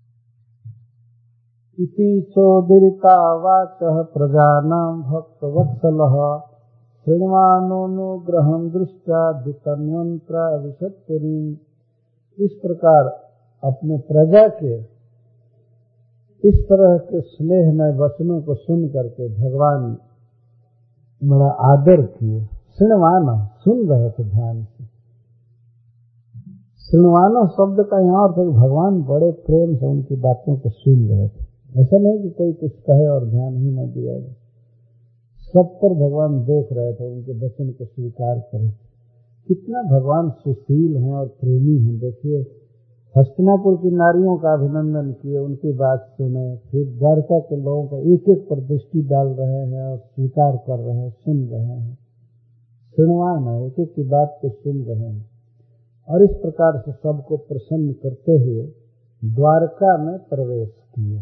इति चोदिता वाचः प्रजानां भक्तवत्सलः श्रृण्वानोऽनुग्रहं दृष्ट्वा द्वितन्वन्त्राविशत्पुरीं। इस प्रकार अपने प्रजा के इस तरह के स्नेहमय वचनों को सुन करके भगवान बड़ा आदर किए। श्रृण्वाना, सुन रहे थे ध्यान से। श्रृण्वाना शब्द का यहाँ अर्थ है भगवान बड़े प्रेम से उनकी बातों को सुन रहे थे। ऐसा नहीं कि कोई कुछ कहे और ध्यान ही न दिया जाए, सब पर भगवान देख रहे थे, उनके वचन को स्वीकार करे। कितना भगवान सुशील हैं और प्रेमी हैं। देखिए, हस्तिनापुर की नारियों का अभिनंदन किए, उनकी बात सुने, फिर द्वारका के लोगों का एक एक पर दृष्टि डाल रहे हैं और स्वीकार कर रहे हैं, सुन रहे हैं। सुनवान है, एक एक की बात को सुन रहे हैं, और इस प्रकार से सबको प्रसन्न करते हुए द्वारका में प्रवेश किए,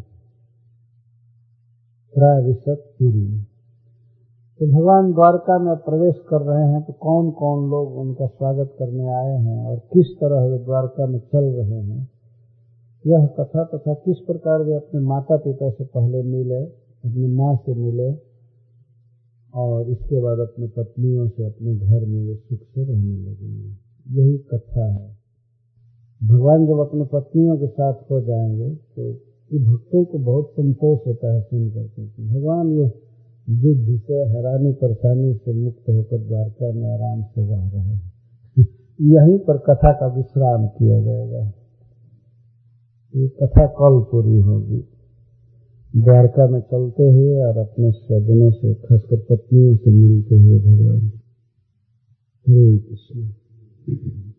प्रायविशतपुरी। तो भगवान द्वारका में प्रवेश कर रहे हैं, तो कौन कौन लोग उनका स्वागत करने आए हैं और किस तरह वे द्वारका में चल रहे हैं, यह कथा तथा किस प्रकार वे अपने माता पिता से पहले मिले, अपनी माँ से मिले, और इसके बाद अपनी पत्नियों से अपने घर में वे सुख से रहने लगेंगे, यही कथा है। भगवान जब अपने पत्नियों के साथ हो जाएंगे तो ये भक्तों को बहुत संतोष होता है सुन करके, भगवान ये युद्ध से, हैरानी परेशानी से मुक्त होकर द्वारका में आराम से रह रहे हैं। यहीं पर कथा का विश्राम किया जाएगा। ये कथा कल पूरी होगी। द्वारका में चलते हुए और अपने स्वजनों से, खासकर पत्नियों से मिलते हुए भगवान। हरे कृष्ण।